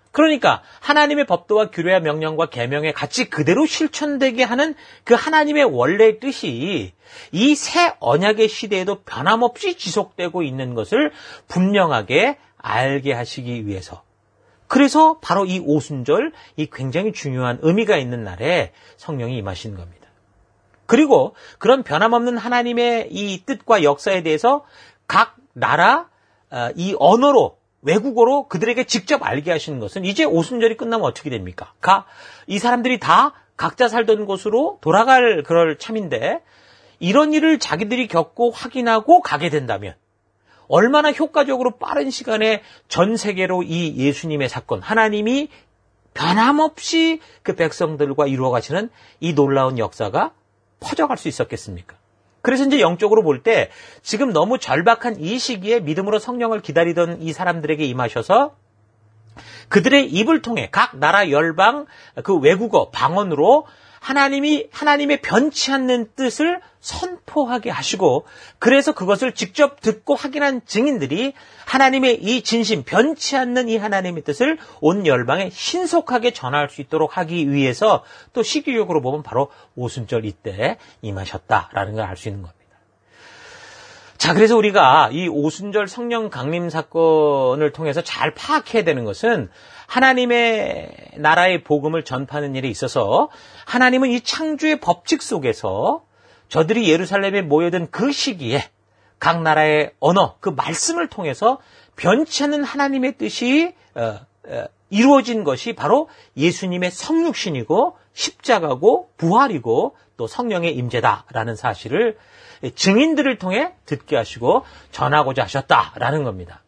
그러니까 하나님의 법도와 규례와 명령과 계명의 가치 그대로 실천되게 하는 그 하나님의 원래의 뜻이 이 새 언약의 시대에도 변함없이 지속되고 있는 것을 분명하게 알게 하시기 위해서, 그래서 바로 이 오순절, 이 굉장히 중요한 의미가 있는 날에 성령이 임하신 겁니다. 그리고 그런 변함없는 하나님의 이 뜻과 역사에 대해서 각 나라 이 언어로, 외국어로 그들에게 직접 알게 하시는 것은 이제 오순절이 끝나면 어떻게 됩니까? 이 사람들이 다 각자 살던 곳으로 돌아갈 그럴 참인데, 이런 일을 자기들이 겪고 확인하고 가게 된다면 얼마나 효과적으로 빠른 시간에 전 세계로 이 예수님의 사건, 하나님이 변함없이 그 백성들과 이루어 가시는 이 놀라운 역사가 퍼져갈 수 있었겠습니까? 그래서 이제 영적으로 볼 때 지금 너무 절박한 이 시기에 믿음으로 성령을 기다리던 이 사람들에게 임하셔서 그들의 입을 통해 각 나라 열방 그 외국어 방언으로 하나님의 변치 않는 뜻을 선포하게 하시고, 그래서 그것을 직접 듣고 확인한 증인들이 하나님의 이 진심, 변치 않는 이 하나님의 뜻을 온 열방에 신속하게 전할 수 있도록 하기 위해서 또 시기적으로 보면 바로 오순절 이때 임하셨다라는 걸 알 수 있는 겁니다. 자, 그래서 우리가 이 오순절 성령 강림 사건을 통해서 잘 파악해야 되는 것은, 하나님의 나라의 복음을 전파하는 일에 있어서 하나님은 이 창조의 법칙 속에서 저들이 예루살렘에 모여든 그 시기에 각 나라의 언어, 그 말씀을 통해서 변치 않는 하나님의 뜻이 이루어진 것이 바로 예수님의 성육신이고 십자가고 부활이고 또 성령의 임재다라는 사실을 증인들을 통해 듣게 하시고 전하고자 하셨다라는 겁니다.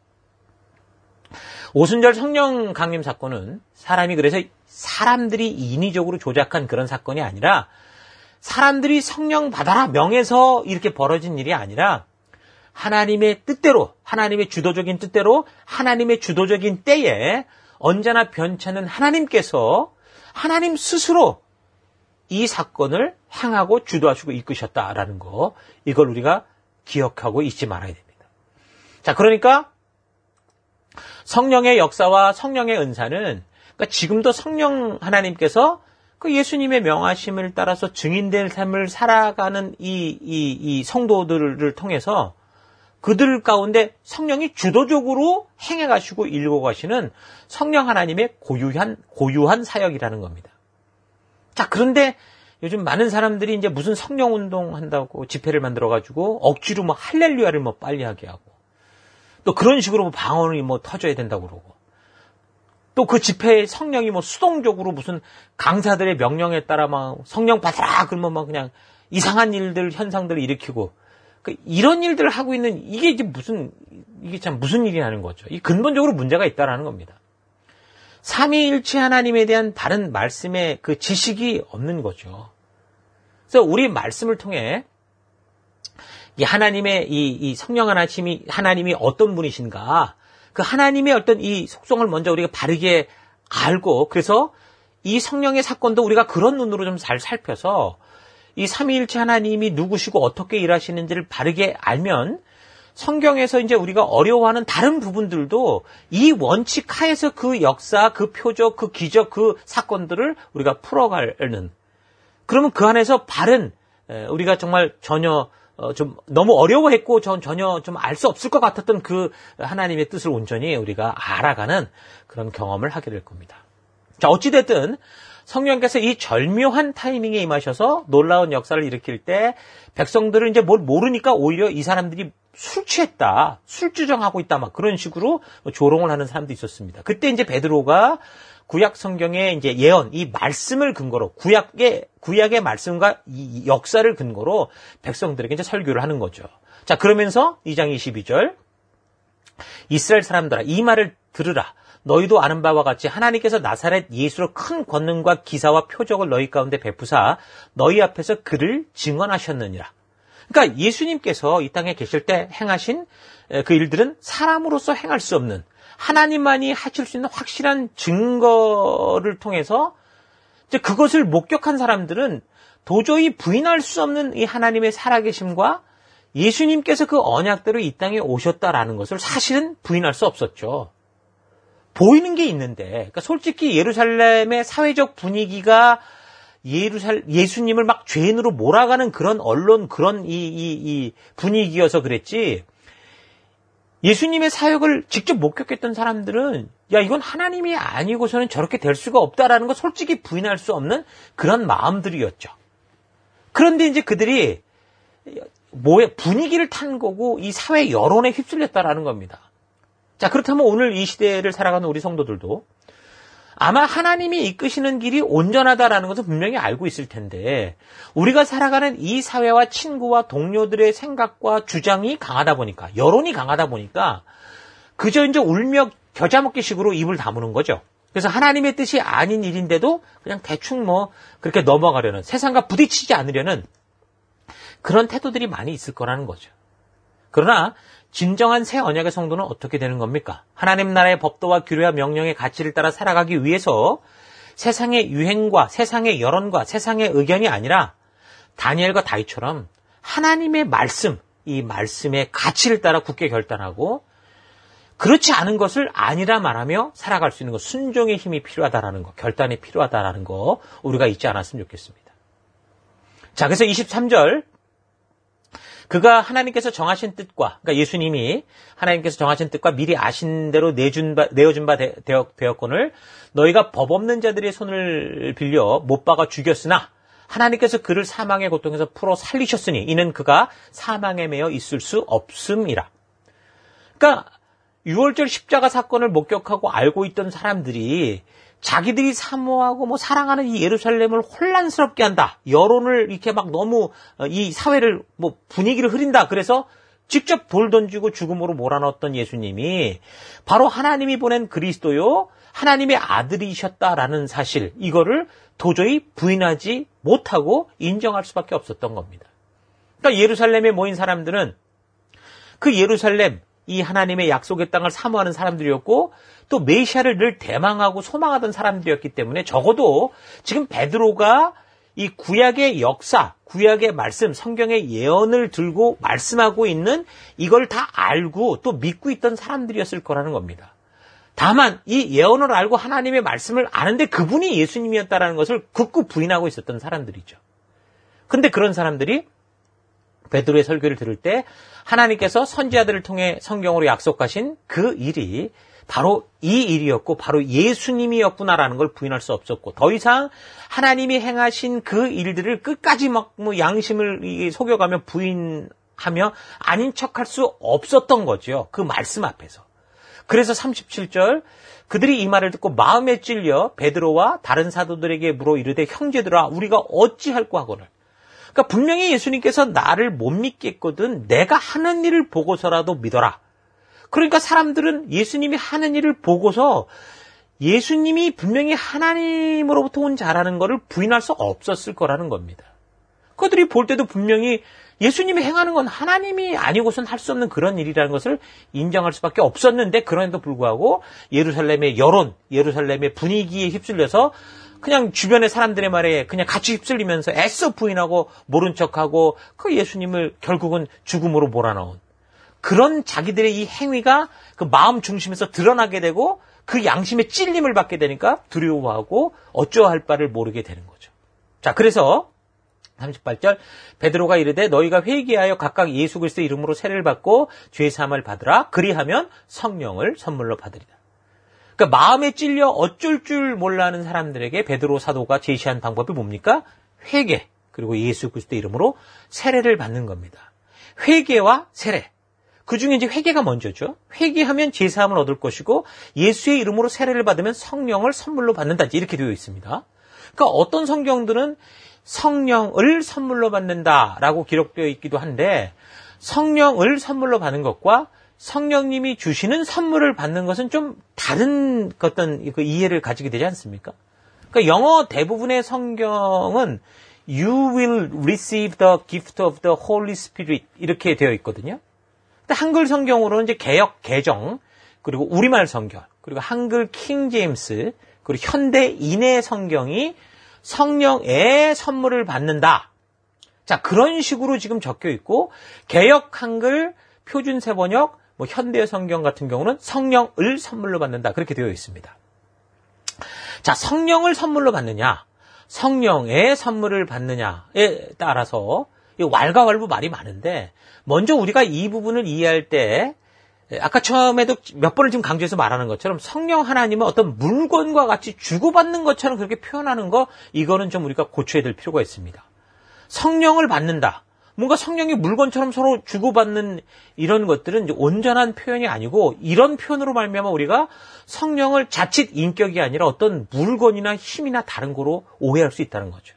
오순절 성령 강림 사건은 그래서 사람들이 인위적으로 조작한 그런 사건이 아니라, 사람들이 성령 받아라 명해서 이렇게 벌어진 일이 아니라 하나님의 뜻대로, 하나님의 주도적인 뜻대로, 하나님의 주도적인 때에 언제나 변찮은 하나님께서 하나님 스스로 이 사건을 행하고 주도하시고 이끄셨다라는 거, 이걸 우리가 기억하고 잊지 말아야 됩니다. 자, 그러니까 성령의 역사와 성령의 은사는, 그러니까 지금도 성령 하나님께서 그 예수님의 명하심을 따라서 증인된 삶을 살아가는 이 성도들을 통해서 그들 가운데 성령이 주도적으로 행해 가시고 일궈 가시는 성령 하나님의 고유한 사역이라는 겁니다. 자, 그런데 요즘 많은 사람들이 이제 무슨 성령 운동 한다고 집회를 만들어 가지고 억지로 뭐 할렐루야를 뭐 빨리 하게 하고, 또 그런 식으로 방언이 뭐 터져야 된다고 그러고, 또 그 집회에 성령이 뭐 수동적으로 무슨 강사들의 명령에 따라 막 성령 받아라 그러면 막 그냥 이상한 일들, 현상들을 일으키고, 이런 일들을 하고 있는 이게 참 무슨 일이 하는 거죠. 이 근본적으로 문제가 있다라는 겁니다. 삼위일체 하나님에 대한 바른 말씀의 그 지식이 없는 거죠. 그래서 우리 말씀을 통해 이 하나님의 이 성령 하나님이 어떤 분이신가, 그 하나님의 어떤 이 속성을 먼저 우리가 바르게 알고, 그래서 이 성령의 사건도 우리가 그런 눈으로 좀 잘 살펴서 이 삼위일체 하나님이 누구시고 어떻게 일하시는지를 바르게 알면 성경에서 이제 우리가 어려워하는 다른 부분들도 이 원칙 하에서 그 역사, 그 표적, 그 기적, 그 사건들을 우리가 풀어가는, 그러면 그 안에서 바른, 우리가 정말 전혀 좀 너무 어려워했고 전혀 좀 알 수 없을 것 같았던 그 하나님의 뜻을 온전히 우리가 알아가는 그런 경험을 하게 될 겁니다. 자, 어찌됐든 성령께서 이 절묘한 타이밍에 임하셔서 놀라운 역사를 일으킬 때 백성들은 이제 뭘 모르니까 오히려 이 사람들이 술 취했다, 술주정하고 있다, 막 그런 식으로 조롱을 하는 사람도 있었습니다. 그때 이제 베드로가 구약 성경의 이제 예언, 이 말씀을 근거로, 구약의 말씀과 이 역사를 근거로 백성들에게 이제 설교를 하는 거죠. 자, 그러면서 2장 22절, 이스라엘 사람들아, 이 말을 들으라. 너희도 아는 바와 같이 하나님께서 나사렛 예수로 큰 권능과 기사와 표적을 너희 가운데 베푸사 너희 앞에서 그를 증언하셨느니라. 그러니까 예수님께서 이 땅에 계실 때 행하신 그 일들은 사람으로서 행할 수 없는, 하나님만이 하실 수 있는 확실한 증거를 통해서 이제 그것을 목격한 사람들은 도저히 부인할 수 없는 이 하나님의 살아계심과 예수님께서 그 언약대로 이 땅에 오셨다라는 것을 사실은 부인할 수 없었죠. 보이는 게 있는데, 그러니까 솔직히 예루살렘의 사회적 분위기가 예수님을 막 죄인으로 몰아가는 그런 언론, 그런 이 분위기여서 그랬지, 예수님의 사역을 직접 목격했던 사람들은, 야, 이건 하나님이 아니고서는 저렇게 될 수가 없다라는 거 솔직히 부인할 수 없는 그런 마음들이었죠. 그런데 이제 그들이 분위기를 탄 거고 이 사회 여론에 휩쓸렸다라는 겁니다. 자, 그렇다면 오늘 이 시대를 살아가는 우리 성도들도 아마 하나님이 이끄시는 길이 온전하다라는 것은 분명히 알고 있을 텐데, 우리가 살아가는 이 사회와 친구와 동료들의 생각과 주장이 강하다 보니까, 여론이 강하다 보니까 그저 이제 울며 겨자 먹기 식으로 입을 다무는 거죠. 그래서 하나님의 뜻이 아닌 일인데도 그냥 대충 그렇게 넘어가려는, 세상과 부딪히지 않으려는 그런 태도들이 많이 있을 거라는 거죠. 그러나 진정한 새 언약의 성도는 어떻게 되는 겁니까? 하나님 나라의 법도와 규례와 명령의 가치를 따라 살아가기 위해서 세상의 유행과 세상의 여론과 세상의 의견이 아니라 다니엘과 다윗처럼 하나님의 말씀, 이 말씀의 가치를 따라 굳게 결단하고, 그렇지 않은 것을 아니라 말하며 살아갈 수 있는 것, 순종의 힘이 필요하다라는 거, 결단이 필요하다라는 거 우리가 잊지 않았으면 좋겠습니다. 자, 그래서 23절, 그가 하나님께서 정하신 뜻과, 그러니까 예수님이 하나님께서 정하신 뜻과 미리 아신 대로 내어준 바 되었거늘 너희가 법 없는 자들의 손을 빌려 못 박아 죽였으나 하나님께서 그를 사망의 고통에서 풀어 살리셨으니 이는 그가 사망에 매여 있을 수 없음이라. 그러니까 6월절 십자가 사건을 목격하고 알고 있던 사람들이 자기들이 사모하고 사랑하는 이 예루살렘을 혼란스럽게 한다, 여론을 이렇게 막 너무 이 사회를 분위기를 흐린다, 그래서 직접 돌 던지고 죽음으로 몰아넣었던 예수님이 바로 하나님이 보낸 그리스도요, 하나님의 아들이셨다라는 사실, 이거를 도저히 부인하지 못하고 인정할 수밖에 없었던 겁니다. 그러니까 예루살렘에 모인 사람들은 그 예루살렘, 이 하나님의 약속의 땅을 사모하는 사람들이었고, 또 메시아를 늘 대망하고 소망하던 사람들이었기 때문에 적어도 지금 베드로가 이 구약의 역사, 구약의 말씀, 성경의 예언을 들고 말씀하고 있는 이걸 다 알고 또 믿고 있던 사람들이었을 거라는 겁니다. 다만 이 예언을 알고 하나님의 말씀을 아는데 그분이 예수님이었다는 것을 굳고 부인하고 있었던 사람들이죠. 근데 그런 사람들이 베드로의 설교를 들을 때 하나님께서 선지자들을 통해 성경으로 약속하신 그 일이 바로 이 일이었고 바로 예수님이었구나라는 걸 부인할 수 없었고, 더 이상 하나님이 행하신 그 일들을 끝까지 양심을 속여가며 부인하며 아닌 척할 수 없었던 거죠. 그 말씀 앞에서. 그래서 37절, 그들이 이 말을 듣고 마음에 찔려 베드로와 다른 사도들에게 물어 이르되 형제들아 우리가 어찌할꼬 하거늘. 그러니까 분명히 예수님께서 나를 못 믿겠거든 내가 하는 일을 보고서라도 믿어라. 그러니까 사람들은 예수님이 하는 일을 보고서 예수님이 분명히 하나님으로부터 온 자라는 것을 부인할 수 없었을 거라는 겁니다. 그들이 볼 때도 분명히 예수님이 행하는 건 하나님이 아니고선 할 수 없는 그런 일이라는 것을 인정할 수밖에 없었는데, 그럼에도 불구하고 예루살렘의 여론, 예루살렘의 분위기에 휩쓸려서 그냥 주변의 사람들의 말에 그냥 같이 휩쓸리면서 애써 부인하고 모른 척하고 그 예수님을 결국은 죽음으로 몰아넣은 그런 자기들의 이 행위가 그 마음 중심에서 드러나게 되고 그 양심의 찔림을 받게 되니까 두려워하고 어쩌할 바를 모르게 되는 거죠. 자, 그래서 38절, 베드로가 이르되 너희가 회개하여 각각 예수 그리스도의 이름으로 세례를 받고 죄사함을 받으라. 그리하면 성령을 선물로 받으리라. 그러니까 마음에 찔려 어쩔 줄 몰라 하는 사람들에게 베드로 사도가 제시한 방법이 뭡니까? 회개, 그리고 예수 그리스도의 이름으로 세례를 받는 겁니다. 회개와 세례. 그 중에 이제 회개가 먼저죠. 회개하면 제사함을 얻을 것이고 예수의 이름으로 세례를 받으면 성령을 선물로 받는다. 이렇게 되어 있습니다. 그러니까 어떤 성경들은 성령을 선물로 받는다라고 기록되어 있기도 한데, 성령을 선물로 받는 것과 성령님이 주시는 선물을 받는 것은 좀 다른 어떤 그 이해를 가지게 되지 않습니까? 그러니까 영어 대부분의 성경은 You will receive the gift of the Holy Spirit 이렇게 되어 있거든요. 근데 한글 성경으로는 이제 개역 개정, 그리고 우리말 성경, 그리고 한글 킹 제임스, 그리고 현대 인해 성경이 성령의 선물을 받는다. 자, 그런 식으로 지금 적혀 있고, 개역 한글, 표준 세번역, 뭐 현대 성경 같은 경우는 성령을 선물로 받는다. 그렇게 되어 있습니다. 자, 성령을 선물로 받느냐, 성령의 선물을 받느냐에 따라서 왈가왈부 말이 많은데, 먼저 우리가 이 부분을 이해할 때 아까 처음에도 몇 번을 지금 강조해서 말하는 것처럼 성령 하나님은 어떤 물건과 같이 주고받는 것처럼 그렇게 표현하는 거, 이거는 좀 우리가 고쳐야 될 필요가 있습니다. 성령을 받는다. 뭔가 성령이 물건처럼 서로 주고받는 이런 것들은 이제 온전한 표현이 아니고, 이런 표현으로 말미암아 우리가 성령을 자칫 인격이 아니라 어떤 물건이나 힘이나 다른 거로 오해할 수 있다는 거죠.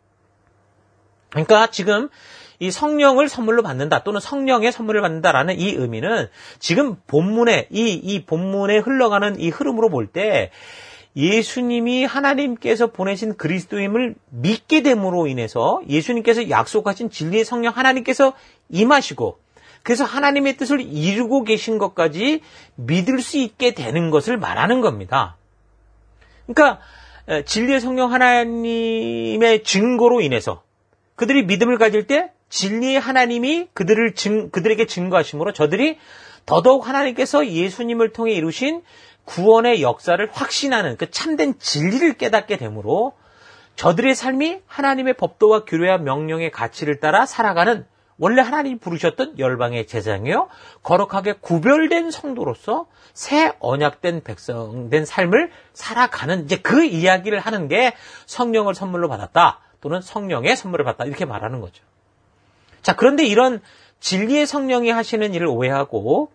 그러니까 지금 이 성령을 선물로 받는다 또는 성령의 선물을 받는다라는 이 의미는 지금 본문에 이 본문에 흘러가는 이 흐름으로 볼 때 예수님이 하나님께서 보내신 그리스도임을 믿게 됨으로 인해서 예수님께서 약속하신 진리의 성령 하나님께서 임하시고, 그래서 하나님의 뜻을 이루고 계신 것까지 믿을 수 있게 되는 것을 말하는 겁니다. 그러니까 진리의 성령 하나님의 증거로 인해서 그들이 믿음을 가질 때 진리의 하나님이 그들에게 증거하심으로 저들이 더더욱 하나님께서 예수님을 통해 이루신 구원의 역사를 확신하는 그 참된 진리를 깨닫게 되므로 저들의 삶이 하나님의 법도와 규례와 명령의 가치를 따라 살아가는, 원래 하나님이 부르셨던 열방의 제사장이요 거룩하게 구별된 성도로서 새 언약된 백성된 삶을 살아가는, 이제 그 이야기를 하는 게 성령을 선물로 받았다 또는 성령의 선물을 받았다, 이렇게 말하는 거죠. 자, 그런데 이런 진리의 성령이 하시는 일을 오해하고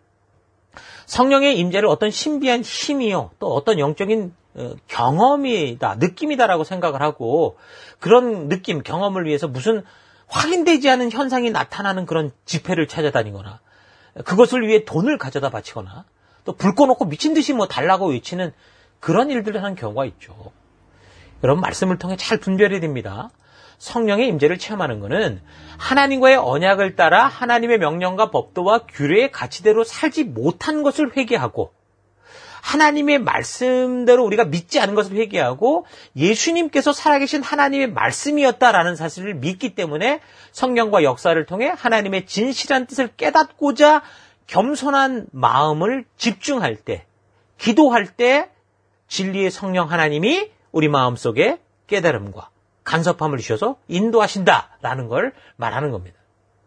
성령의 임재를 어떤 신비한 힘이요, 또 어떤 영적인 경험이다, 느낌이다라고 생각을 하고, 그런 느낌, 경험을 위해서 무슨 확인되지 않은 현상이 나타나는 그런 집회를 찾아다니거나, 그것을 위해 돈을 가져다 바치거나, 또 불 꺼놓고 미친 듯이 뭐 달라고 외치는 그런 일들을 하는 경우가 있죠. 여러분, 말씀을 통해 잘 분별해야 됩니다. 성령의 임재를 체험하는 것은 하나님과의 언약을 따라 하나님의 명령과 법도와 규례의 가치대로 살지 못한 것을 회개하고, 하나님의 말씀대로 우리가 믿지 않은 것을 회개하고, 예수님께서 살아계신 하나님의 말씀이었다라는 사실을 믿기 때문에 성령과 역사를 통해 하나님의 진실한 뜻을 깨닫고자 겸손한 마음을 집중할 때, 기도할 때 진리의 성령 하나님이 우리 마음속에 깨달음과 간섭함을 주셔서 인도하신다라는 걸 말하는 겁니다.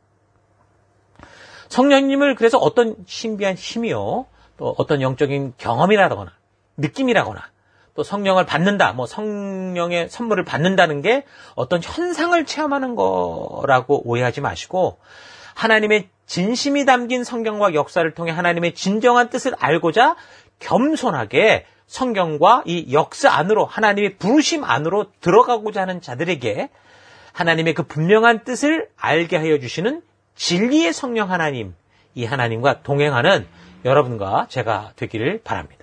성령님을 그래서 어떤 신비한 힘이요, 또 어떤 영적인 경험이라거나 느낌이라거나, 또 성령을 받는다, 뭐 성령의 선물을 받는다는 게 어떤 현상을 체험하는 거라고 오해하지 마시고, 하나님의 진심이 담긴 성경과 역사를 통해 하나님의 진정한 뜻을 알고자 겸손하게 성경과 이 역사 안으로, 하나님의 부르심 안으로 들어가고자 하는 자들에게 하나님의 그 분명한 뜻을 알게 하여 주시는 진리의 성령 하나님, 이 하나님과 동행하는 여러분과 제가 되기를 바랍니다.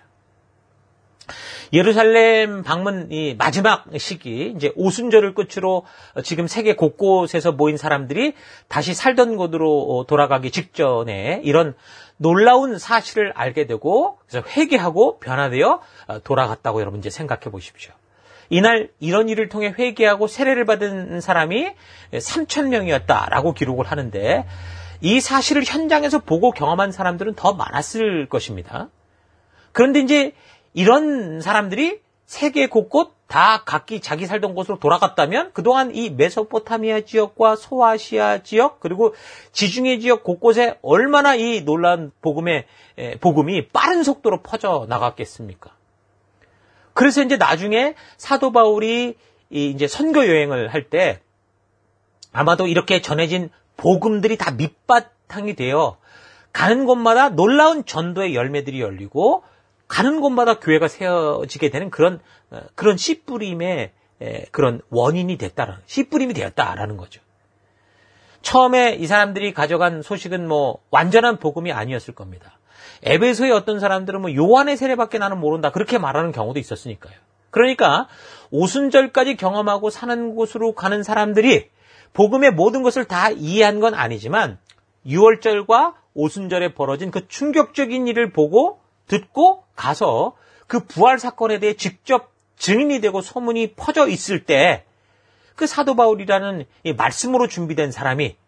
예루살렘 방문 이 마지막 시기, 이제 오순절을 끝으로 지금 세계 곳곳에서 모인 사람들이 다시 살던 곳으로 돌아가기 직전에 이런 놀라운 사실을 알게 되고, 그래서 회개하고 변화되어 돌아갔다고 여러분 이제 생각해 보십시오. 이날 이런 일을 통해 회개하고 세례를 받은 사람이 3,000명이었다라고 기록을 하는데, 이 사실을 현장에서 보고 경험한 사람들은 더 많았을 것입니다. 그런데 이제 이런 사람들이 세계 곳곳 다 각기 자기 살던 곳으로 돌아갔다면 그동안 이 메소포타미아 지역과 소아시아 지역, 그리고 지중해 지역 곳곳에 얼마나 이 놀라운 복음이 빠른 속도로 퍼져 나갔겠습니까? 그래서 이제 나중에 사도 바울이 이제 선교 여행을 할 때 아마도 이렇게 전해진 복음들이 다 밑바탕이 되어 가는 곳마다 놀라운 전도의 열매들이 열리고 가는 곳마다 교회가 세워지게 되는 그런 씨뿌림의 그런 원인이 됐다라는, 씨뿌림이 되었다라는 거죠. 처음에 이 사람들이 가져간 소식은 뭐 완전한 복음이 아니었을 겁니다. 에베소의 어떤 사람들은 뭐 요한의 세례밖에 나는 모른다, 그렇게 말하는 경우도 있었으니까요. 그러니까 오순절까지 경험하고 사는 곳으로 가는 사람들이 복음의 모든 것을 다 이해한 건 아니지만, 유월절과 오순절에 벌어진 그 충격적인 일을 보고 듣고 가서 그 부활 사건에 대해 직접 증인이 되고 소문이 퍼져 있을 때, 그 사도 바울이라는 이 말씀으로 준비된 사람이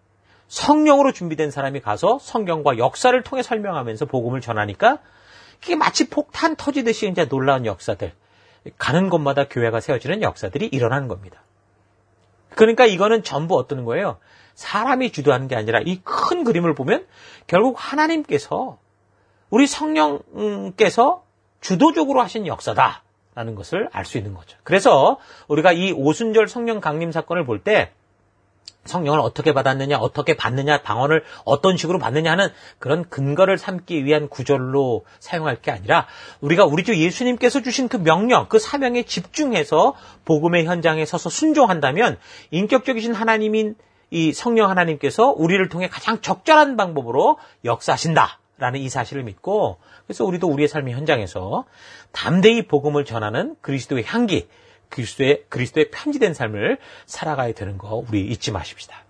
성령으로 준비된 사람이 가서 성경과 역사를 통해 설명하면서 복음을 전하니까 그게 마치 폭탄 터지듯이 이제 놀라운 역사들, 가는 곳마다 교회가 세워지는 역사들이 일어나는 겁니다. 그러니까 이거는 전부 어떤 거예요? 사람이 주도하는 게 아니라 이 큰 그림을 보면 결국 하나님께서, 우리 성령께서 주도적으로 하신 역사다라는 것을 알 수 있는 거죠. 그래서 우리가 이 오순절 성령 강림 사건을 볼 때 성령을 어떻게 받았느냐, 어떻게 받느냐, 방언을 어떤 식으로 받느냐 하는 그런 근거를 삼기 위한 구절로 사용할 게 아니라 우리가 우리 주 예수님께서 주신 그 명령, 그 사명에 집중해서 복음의 현장에 서서 순종한다면 인격적이신 하나님인 이 성령 하나님께서 우리를 통해 가장 적절한 방법으로 역사하신다라는 이 사실을 믿고, 그래서 우리도 우리의 삶의 현장에서 담대히 복음을 전하는 그리스도의 향기, 그리스도의 편지된 삶을 살아가야 되는 거 우리 잊지 마십시다.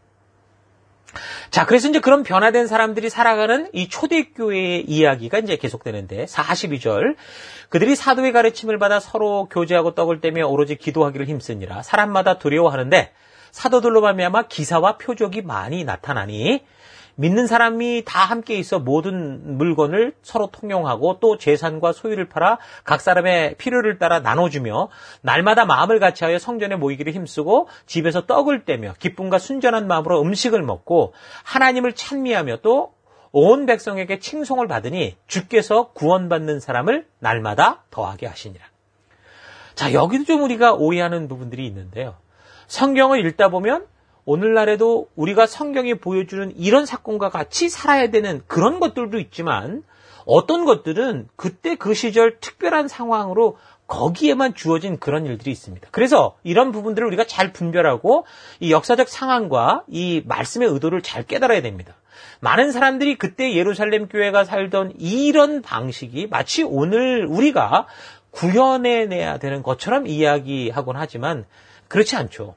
자, 그래서 이제 그런 변화된 사람들이 살아가는 이 초대교회의 이야기가 이제 계속되는데 42절, 그들이 사도의 가르침을 받아 서로 교제하고 떡을 떼며 오로지 기도하기를 힘쓰니라. 사람마다 두려워하는데 사도들로 말미암아 기사와 표적이 많이 나타나니 믿는 사람이 다 함께 있어 모든 물건을 서로 통용하고 또 재산과 소유를 팔아 각 사람의 필요를 따라 나눠주며 날마다 마음을 같이하여 성전에 모이기를 힘쓰고 집에서 떡을 떼며 기쁨과 순전한 마음으로 음식을 먹고 하나님을 찬미하며 또 온 백성에게 칭송을 받으니 주께서 구원받는 사람을 날마다 더하게 하시니라. 자, 여기도 좀 우리가 오해하는 부분들이 있는데요. 성경을 읽다 보면 오늘날에도 우리가 성경이 보여주는 이런 사건과 같이 살아야 되는 그런 것들도 있지만 어떤 것들은 그때 그 시절 특별한 상황으로 거기에만 주어진 그런 일들이 있습니다. 그래서 이런 부분들을 우리가 잘 분별하고 이 역사적 상황과 이 말씀의 의도를 잘 깨달아야 됩니다. 많은 사람들이 그때 예루살렘 교회가 살던 이런 방식이 마치 오늘 우리가 구현해내야 되는 것처럼 이야기하곤 하지만 그렇지 않죠.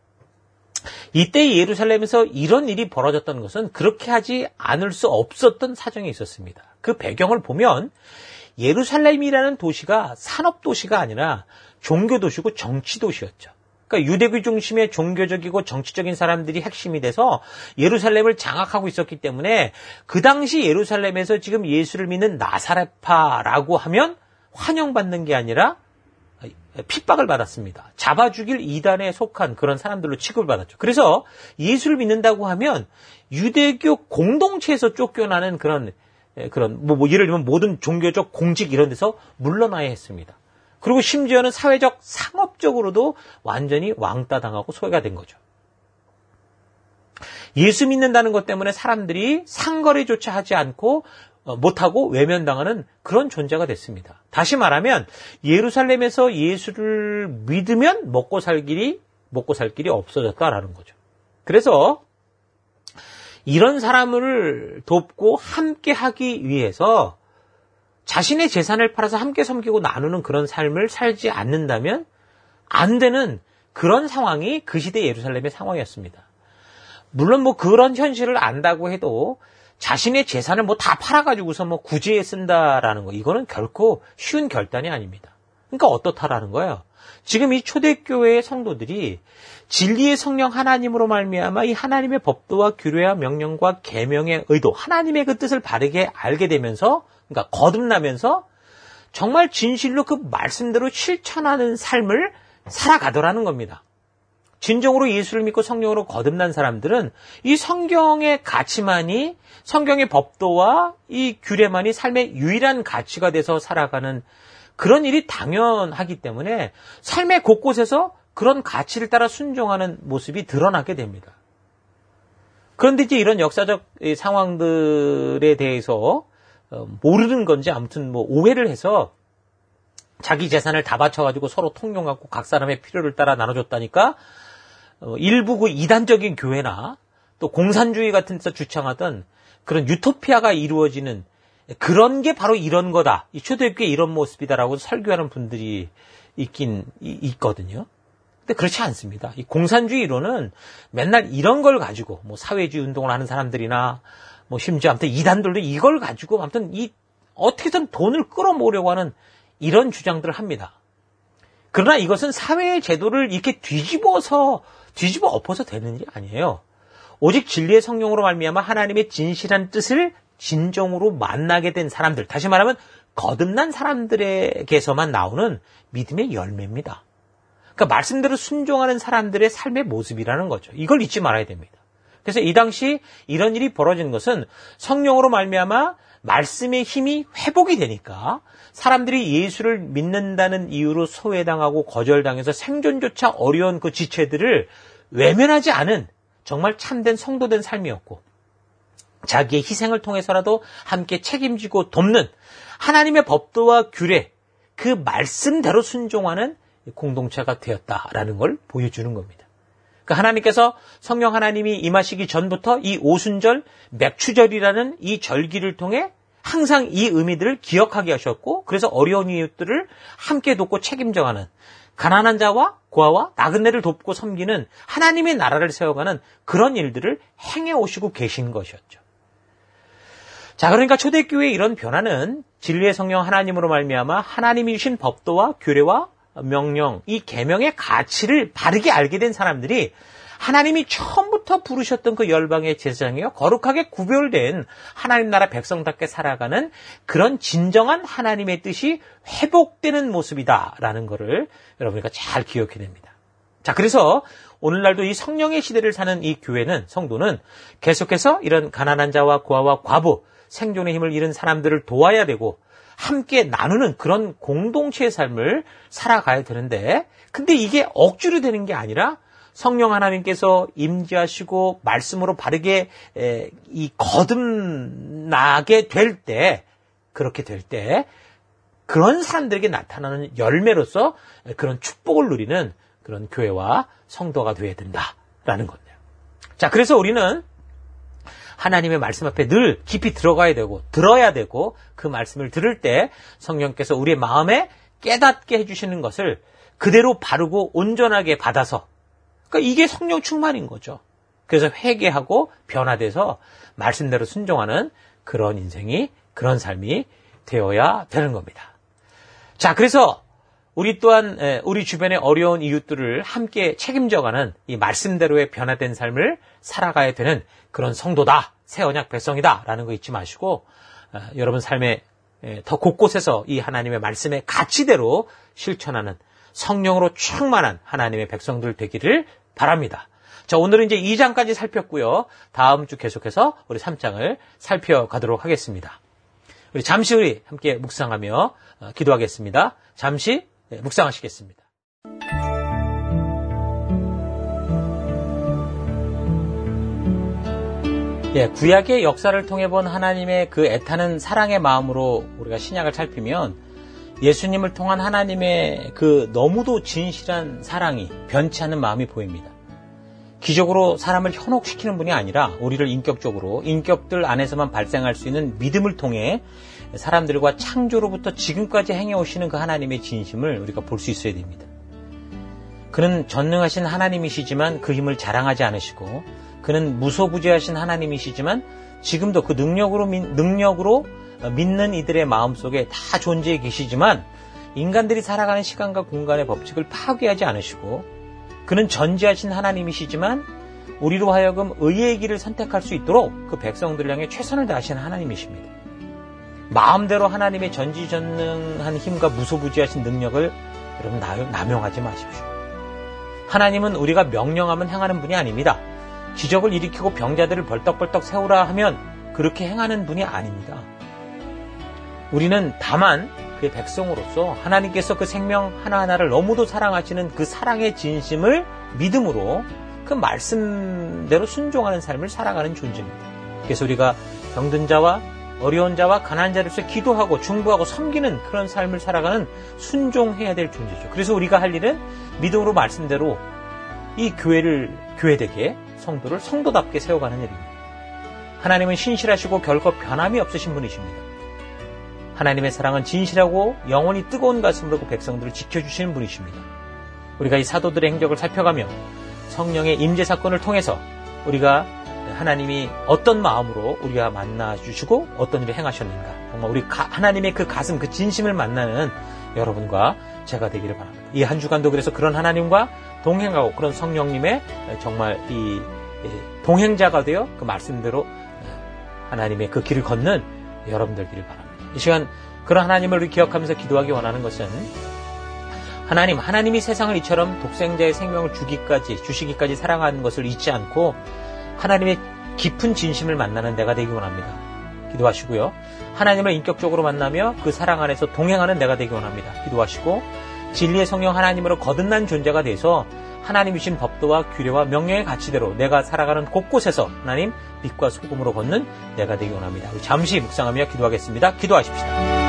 이때 예루살렘에서 이런 일이 벌어졌던 것은 그렇게 하지 않을 수 없었던 사정이 있었습니다. 그 배경을 보면 예루살렘이라는 도시가 산업도시가 아니라 종교도시고 정치도시였죠. 그러니까 유대교 중심의 종교적이고 정치적인 사람들이 핵심이 돼서 예루살렘을 장악하고 있었기 때문에 그 당시 예루살렘에서 지금 예수를 믿는 나사렛파라고 하면 환영받는 게 아니라 핍박을 받았습니다. 잡아 죽일 이단에 속한 그런 사람들로 취급을 받았죠. 그래서 예수를 믿는다고 하면 유대교 공동체에서 쫓겨나는 그런 예를 들면 모든 종교적 공직 이런 데서 물러나야 했습니다. 그리고 심지어는 사회적 상업적으로도 완전히 왕따당하고 소외가 된 거죠. 예수 믿는다는 것 때문에 사람들이 상거래조차 하지 않고 못하고 외면당하는 그런 존재가 됐습니다. 다시 말하면 예루살렘에서 예수를 믿으면 먹고 살 길이 없어졌다라는 거죠. 그래서 이런 사람을 돕고 함께 하기 위해서 자신의 재산을 팔아서 함께 섬기고 나누는 그런 삶을 살지 않는다면 안 되는 그런 상황이 그 시대 예루살렘의 상황이었습니다. 물론 그런 현실을 안다고 해도 자신의 재산을 다 팔아가지고서 구제에 쓴다라는 거, 이거는 결코 쉬운 결단이 아닙니다. 그러니까 어떻다라는 거예요. 지금 이 초대교회의 성도들이 진리의 성령 하나님으로 말미암아 이 하나님의 법도와 규례와 명령과 계명의 의도, 하나님의 그 뜻을 바르게 알게 되면서, 그러니까 거듭나면서 정말 진실로 그 말씀대로 실천하는 삶을 살아가더라는 겁니다. 진정으로 예수를 믿고 성령으로 거듭난 사람들은 이 성경의 가치만이, 성경의 법도와 이 규례만이 삶의 유일한 가치가 돼서 살아가는 그런 일이 당연하기 때문에 삶의 곳곳에서 그런 가치를 따라 순종하는 모습이 드러나게 됩니다. 그런데 이제 이런 역사적 상황들에 대해서 모르는 건지 아무튼 오해를 해서 자기 재산을 다 바쳐가지고 서로 통용하고 각 사람의 필요를 따라 나눠줬다니까 일부 그 이단적인 교회나 또 공산주의 같은 데서 주창하던 그런 유토피아가 이루어지는 그런 게 바로 이런 거다. 이 초대교회 이런 모습이다라고 설교하는 분들이 있거든요. 근데 그렇지 않습니다. 이 공산주의 이론은 맨날 이런 걸 가지고 사회주의 운동을 하는 사람들이나 심지어 아무튼 이단들도 이걸 가지고 아무튼 어떻게든 돈을 끌어모으려고 하는 이런 주장들을 합니다. 그러나 이것은 사회의 제도를 이렇게 뒤집어 엎어서 되는 일이 아니에요. 오직 진리의 성령으로 말미암아 하나님의 진실한 뜻을 진정으로 만나게 된 사람들, 다시 말하면 거듭난 사람들에게서만 나오는 믿음의 열매입니다. 그러니까 말씀대로 순종하는 사람들의 삶의 모습이라는 거죠. 이걸 잊지 말아야 됩니다. 그래서 이 당시 이런 일이 벌어지는 것은 성령으로 말미암아 말씀의 힘이 회복이 되니까 사람들이 예수를 믿는다는 이유로 소외당하고 거절당해서 생존조차 어려운 그 지체들을 외면하지 않은 정말 참된 성도된 삶이었고, 자기의 희생을 통해서라도 함께 책임지고 돕는 하나님의 법도와 규례, 그 말씀대로 순종하는 공동체가 되었다라는 걸 보여주는 겁니다. 그러니까 하나님께서 성령 하나님이 임하시기 전부터 이 오순절, 맥추절이라는 이 절기를 통해 항상 이 의미들을 기억하게 하셨고, 그래서 어려운 이웃들을 함께 돕고 책임져가는, 가난한 자와 고아와 나그네를 돕고 섬기는 하나님의 나라를 세워가는 그런 일들을 행해 오시고 계신 것이었죠. 자, 그러니까 초대교회의 이런 변화는 진리의 성령 하나님으로 말미암아 하나님이 주신 법도와 규례와 명령, 이 계명의 가치를 바르게 알게 된 사람들이 하나님이 처음부터 부르셨던 그 열방의 제사장이요, 거룩하게 구별된 하나님 나라 백성답게 살아가는 그런 진정한 하나님의 뜻이 회복되는 모습이다라는 것을 여러분과 잘 기억해야 됩니다. 자, 그래서 오늘날도 이 성령의 시대를 사는 이 교회는, 성도는 계속해서 이런 가난한 자와 고아와 과부, 생존의 힘을 잃은 사람들을 도와야 되고 함께 나누는 그런 공동체의 삶을 살아가야 되는데, 근데 이게 억지로 되는 게 아니라 성령 하나님께서 임재하시고 말씀으로 바르게 이 거듭나게 될 때, 그렇게 될 때 그런 사람들에게 나타나는 열매로서 그런 축복을 누리는 그런 교회와 성도가 되어야 된다라는 건데요. 자, 그래서 우리는 하나님의 말씀 앞에 늘 깊이 들어가야 되고 들어야 되고, 그 말씀을 들을 때 성령께서 우리의 마음에 깨닫게 해주시는 것을 그대로 바르고 온전하게 받아서, 그러니까 이게 성령 충만인 거죠. 그래서 회개하고 변화돼서 말씀대로 순종하는 그런 인생이, 그런 삶이 되어야 되는 겁니다. 자, 그래서 우리 또한 우리 주변의 어려운 이웃들을 함께 책임져가는 이 말씀대로의 변화된 삶을 살아가야 되는 그런 성도다, 새 언약 백성이다 라는 거 잊지 마시고, 여러분 삶의 더 곳곳에서 이 하나님의 말씀의 가치대로 실천하는 성령으로 충만한 하나님의 백성들 되기를 바랍니다. 자, 오늘은 이제 2장까지 살폈고요. 다음 주 계속해서 우리 3장을 살펴가도록 하겠습니다. 우리 잠시 함께 묵상하며 기도하겠습니다. 잠시 묵상하시겠습니다. 구약의 역사를 통해 본 하나님의 그 애타는 사랑의 마음으로 우리가 신약을 살피면 예수님을 통한 하나님의 그 너무도 진실한 사랑이, 변치 않는 마음이 보입니다. 기적으로 사람을 현혹시키는 분이 아니라 우리를 인격적으로, 인격들 안에서만 발생할 수 있는 믿음을 통해 사람들과 창조로부터 지금까지 행해오시는 그 하나님의 진심을 우리가 볼 수 있어야 됩니다. 그는 전능하신 하나님이시지만 그 힘을 자랑하지 않으시고, 그는 무소부재하신 하나님이시지만 지금도 그 능력으로 믿는 이들의 마음속에 다 존재해 계시지만 인간들이 살아가는 시간과 공간의 법칙을 파괴하지 않으시고, 그는 전지하신 하나님이시지만 우리로 하여금 의의 길을 선택할 수 있도록 그 백성들을 향해 최선을 다하시는 하나님이십니다. 마음대로 하나님의 전지전능한 힘과 무소부지하신 능력을 여러분 남용하지 마십시오. 하나님은 우리가 명령하면 행하는 분이 아닙니다. 기적을 일으키고 병자들을 벌떡벌떡 세우라 하면 그렇게 행하는 분이 아닙니다. 우리는 다만 그의 백성으로서 하나님께서 그 생명 하나하나를 너무도 사랑하시는 그 사랑의 진심을 믿음으로 그 말씀대로 순종하는 삶을 살아가는 존재입니다. 그래서 우리가 병든 자와 어려운 자와 가난한 자로서 기도하고 중보하고 섬기는 그런 삶을 살아가는 순종해야 될 존재죠. 그래서 우리가 할 일은 믿음으로 말씀대로 이 교회되게 성도를 성도답게 세워가는 일입니다. 하나님은 신실하시고 결코 변함이 없으신 분이십니다. 하나님의 사랑은 진실하고 영원히 뜨거운 가슴으로 그 백성들을 지켜주시는 분이십니다. 우리가 이 사도들의 행적을 살펴가며 성령의 임재 사건을 통해서 우리가 하나님이 어떤 마음으로 우리가 만나주시고 어떤 일을 행하셨는가, 정말 우리 하나님의 그 가슴, 그 진심을 만나는 여러분과 제가 되기를 바랍니다. 이 한 주간도 그래서 그런 하나님과 동행하고 그런 성령님의 정말 이 동행자가 되어 그 말씀대로 하나님의 그 길을 걷는 여러분들 되기를 바랍니다. 이 시간 그런 하나님을 우리 기억하면서 기도하기 원하는 것은 하나님이 세상을 이처럼 독생자의 생명을 주시기까지 사랑하는 것을 잊지 않고 하나님의 깊은 진심을 만나는 내가 되기 원합니다. 기도하시고요. 하나님을 인격적으로 만나며 그 사랑 안에서 동행하는 내가 되기 원합니다. 기도하시고 진리의 성령 하나님으로 거듭난 존재가 돼서 하나님이 주신 법도와 규례와 명령의 가치대로 내가 살아가는 곳곳에서 하나님 빛과 소금으로 걷는 내가 되기 원합니다. 우리 잠시 묵상하며 기도하겠습니다. 기도하십시다.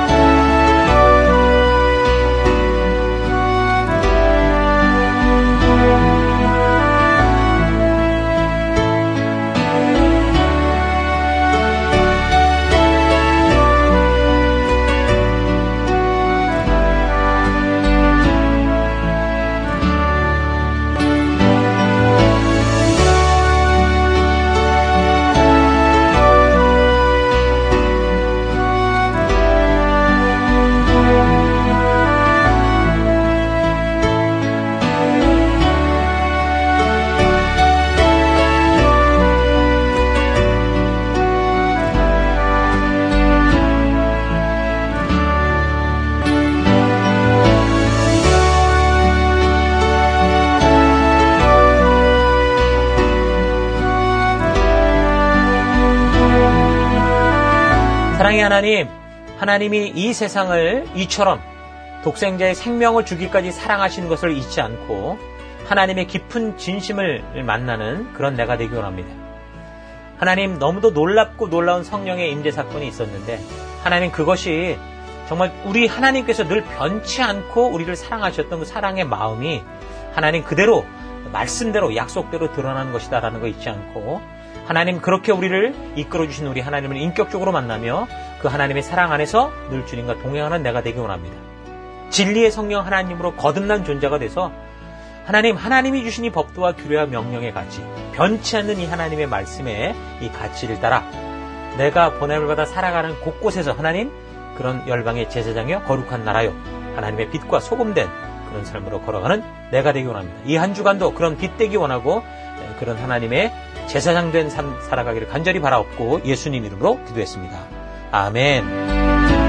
사랑의 하나님이 이 세상을 이처럼 독생자의 생명을 주기까지 사랑하신 것을 잊지 않고 하나님의 깊은 진심을 만나는 그런 내가 되기 원합니다. 하나님, 너무도 놀랍고 놀라운 성령의 임재 사건이 있었는데 하나님, 그것이 정말 우리 하나님께서 늘 변치 않고 우리를 사랑하셨던 그 사랑의 마음이 하나님 그대로 말씀대로 약속대로 드러나는 것이다라는 거 잊지 않고 하나님, 그렇게 우리를 이끌어주신 우리 하나님을 인격적으로 만나며 그 하나님의 사랑 안에서 늘 주님과 동행하는 내가 되기 원합니다. 진리의 성령 하나님으로 거듭난 존재가 돼서 하나님이 주신 이 법도와 규례와 명령의 가치, 변치 않는 이 하나님의 말씀의 이 가치를 따라 내가 보냄을 받아 살아가는 곳곳에서 하나님, 그런 열방의 제사장이여 거룩한 나라요, 하나님의 빛과 소금된 그런 삶으로 걸어가는 내가 되기 원합니다. 이 한 주간도 그런 빛 되기 원하고 그런 하나님의 제사장 된 삶 살아가기를 간절히 바라옵고 예수님 이름으로 기도했습니다. 아멘.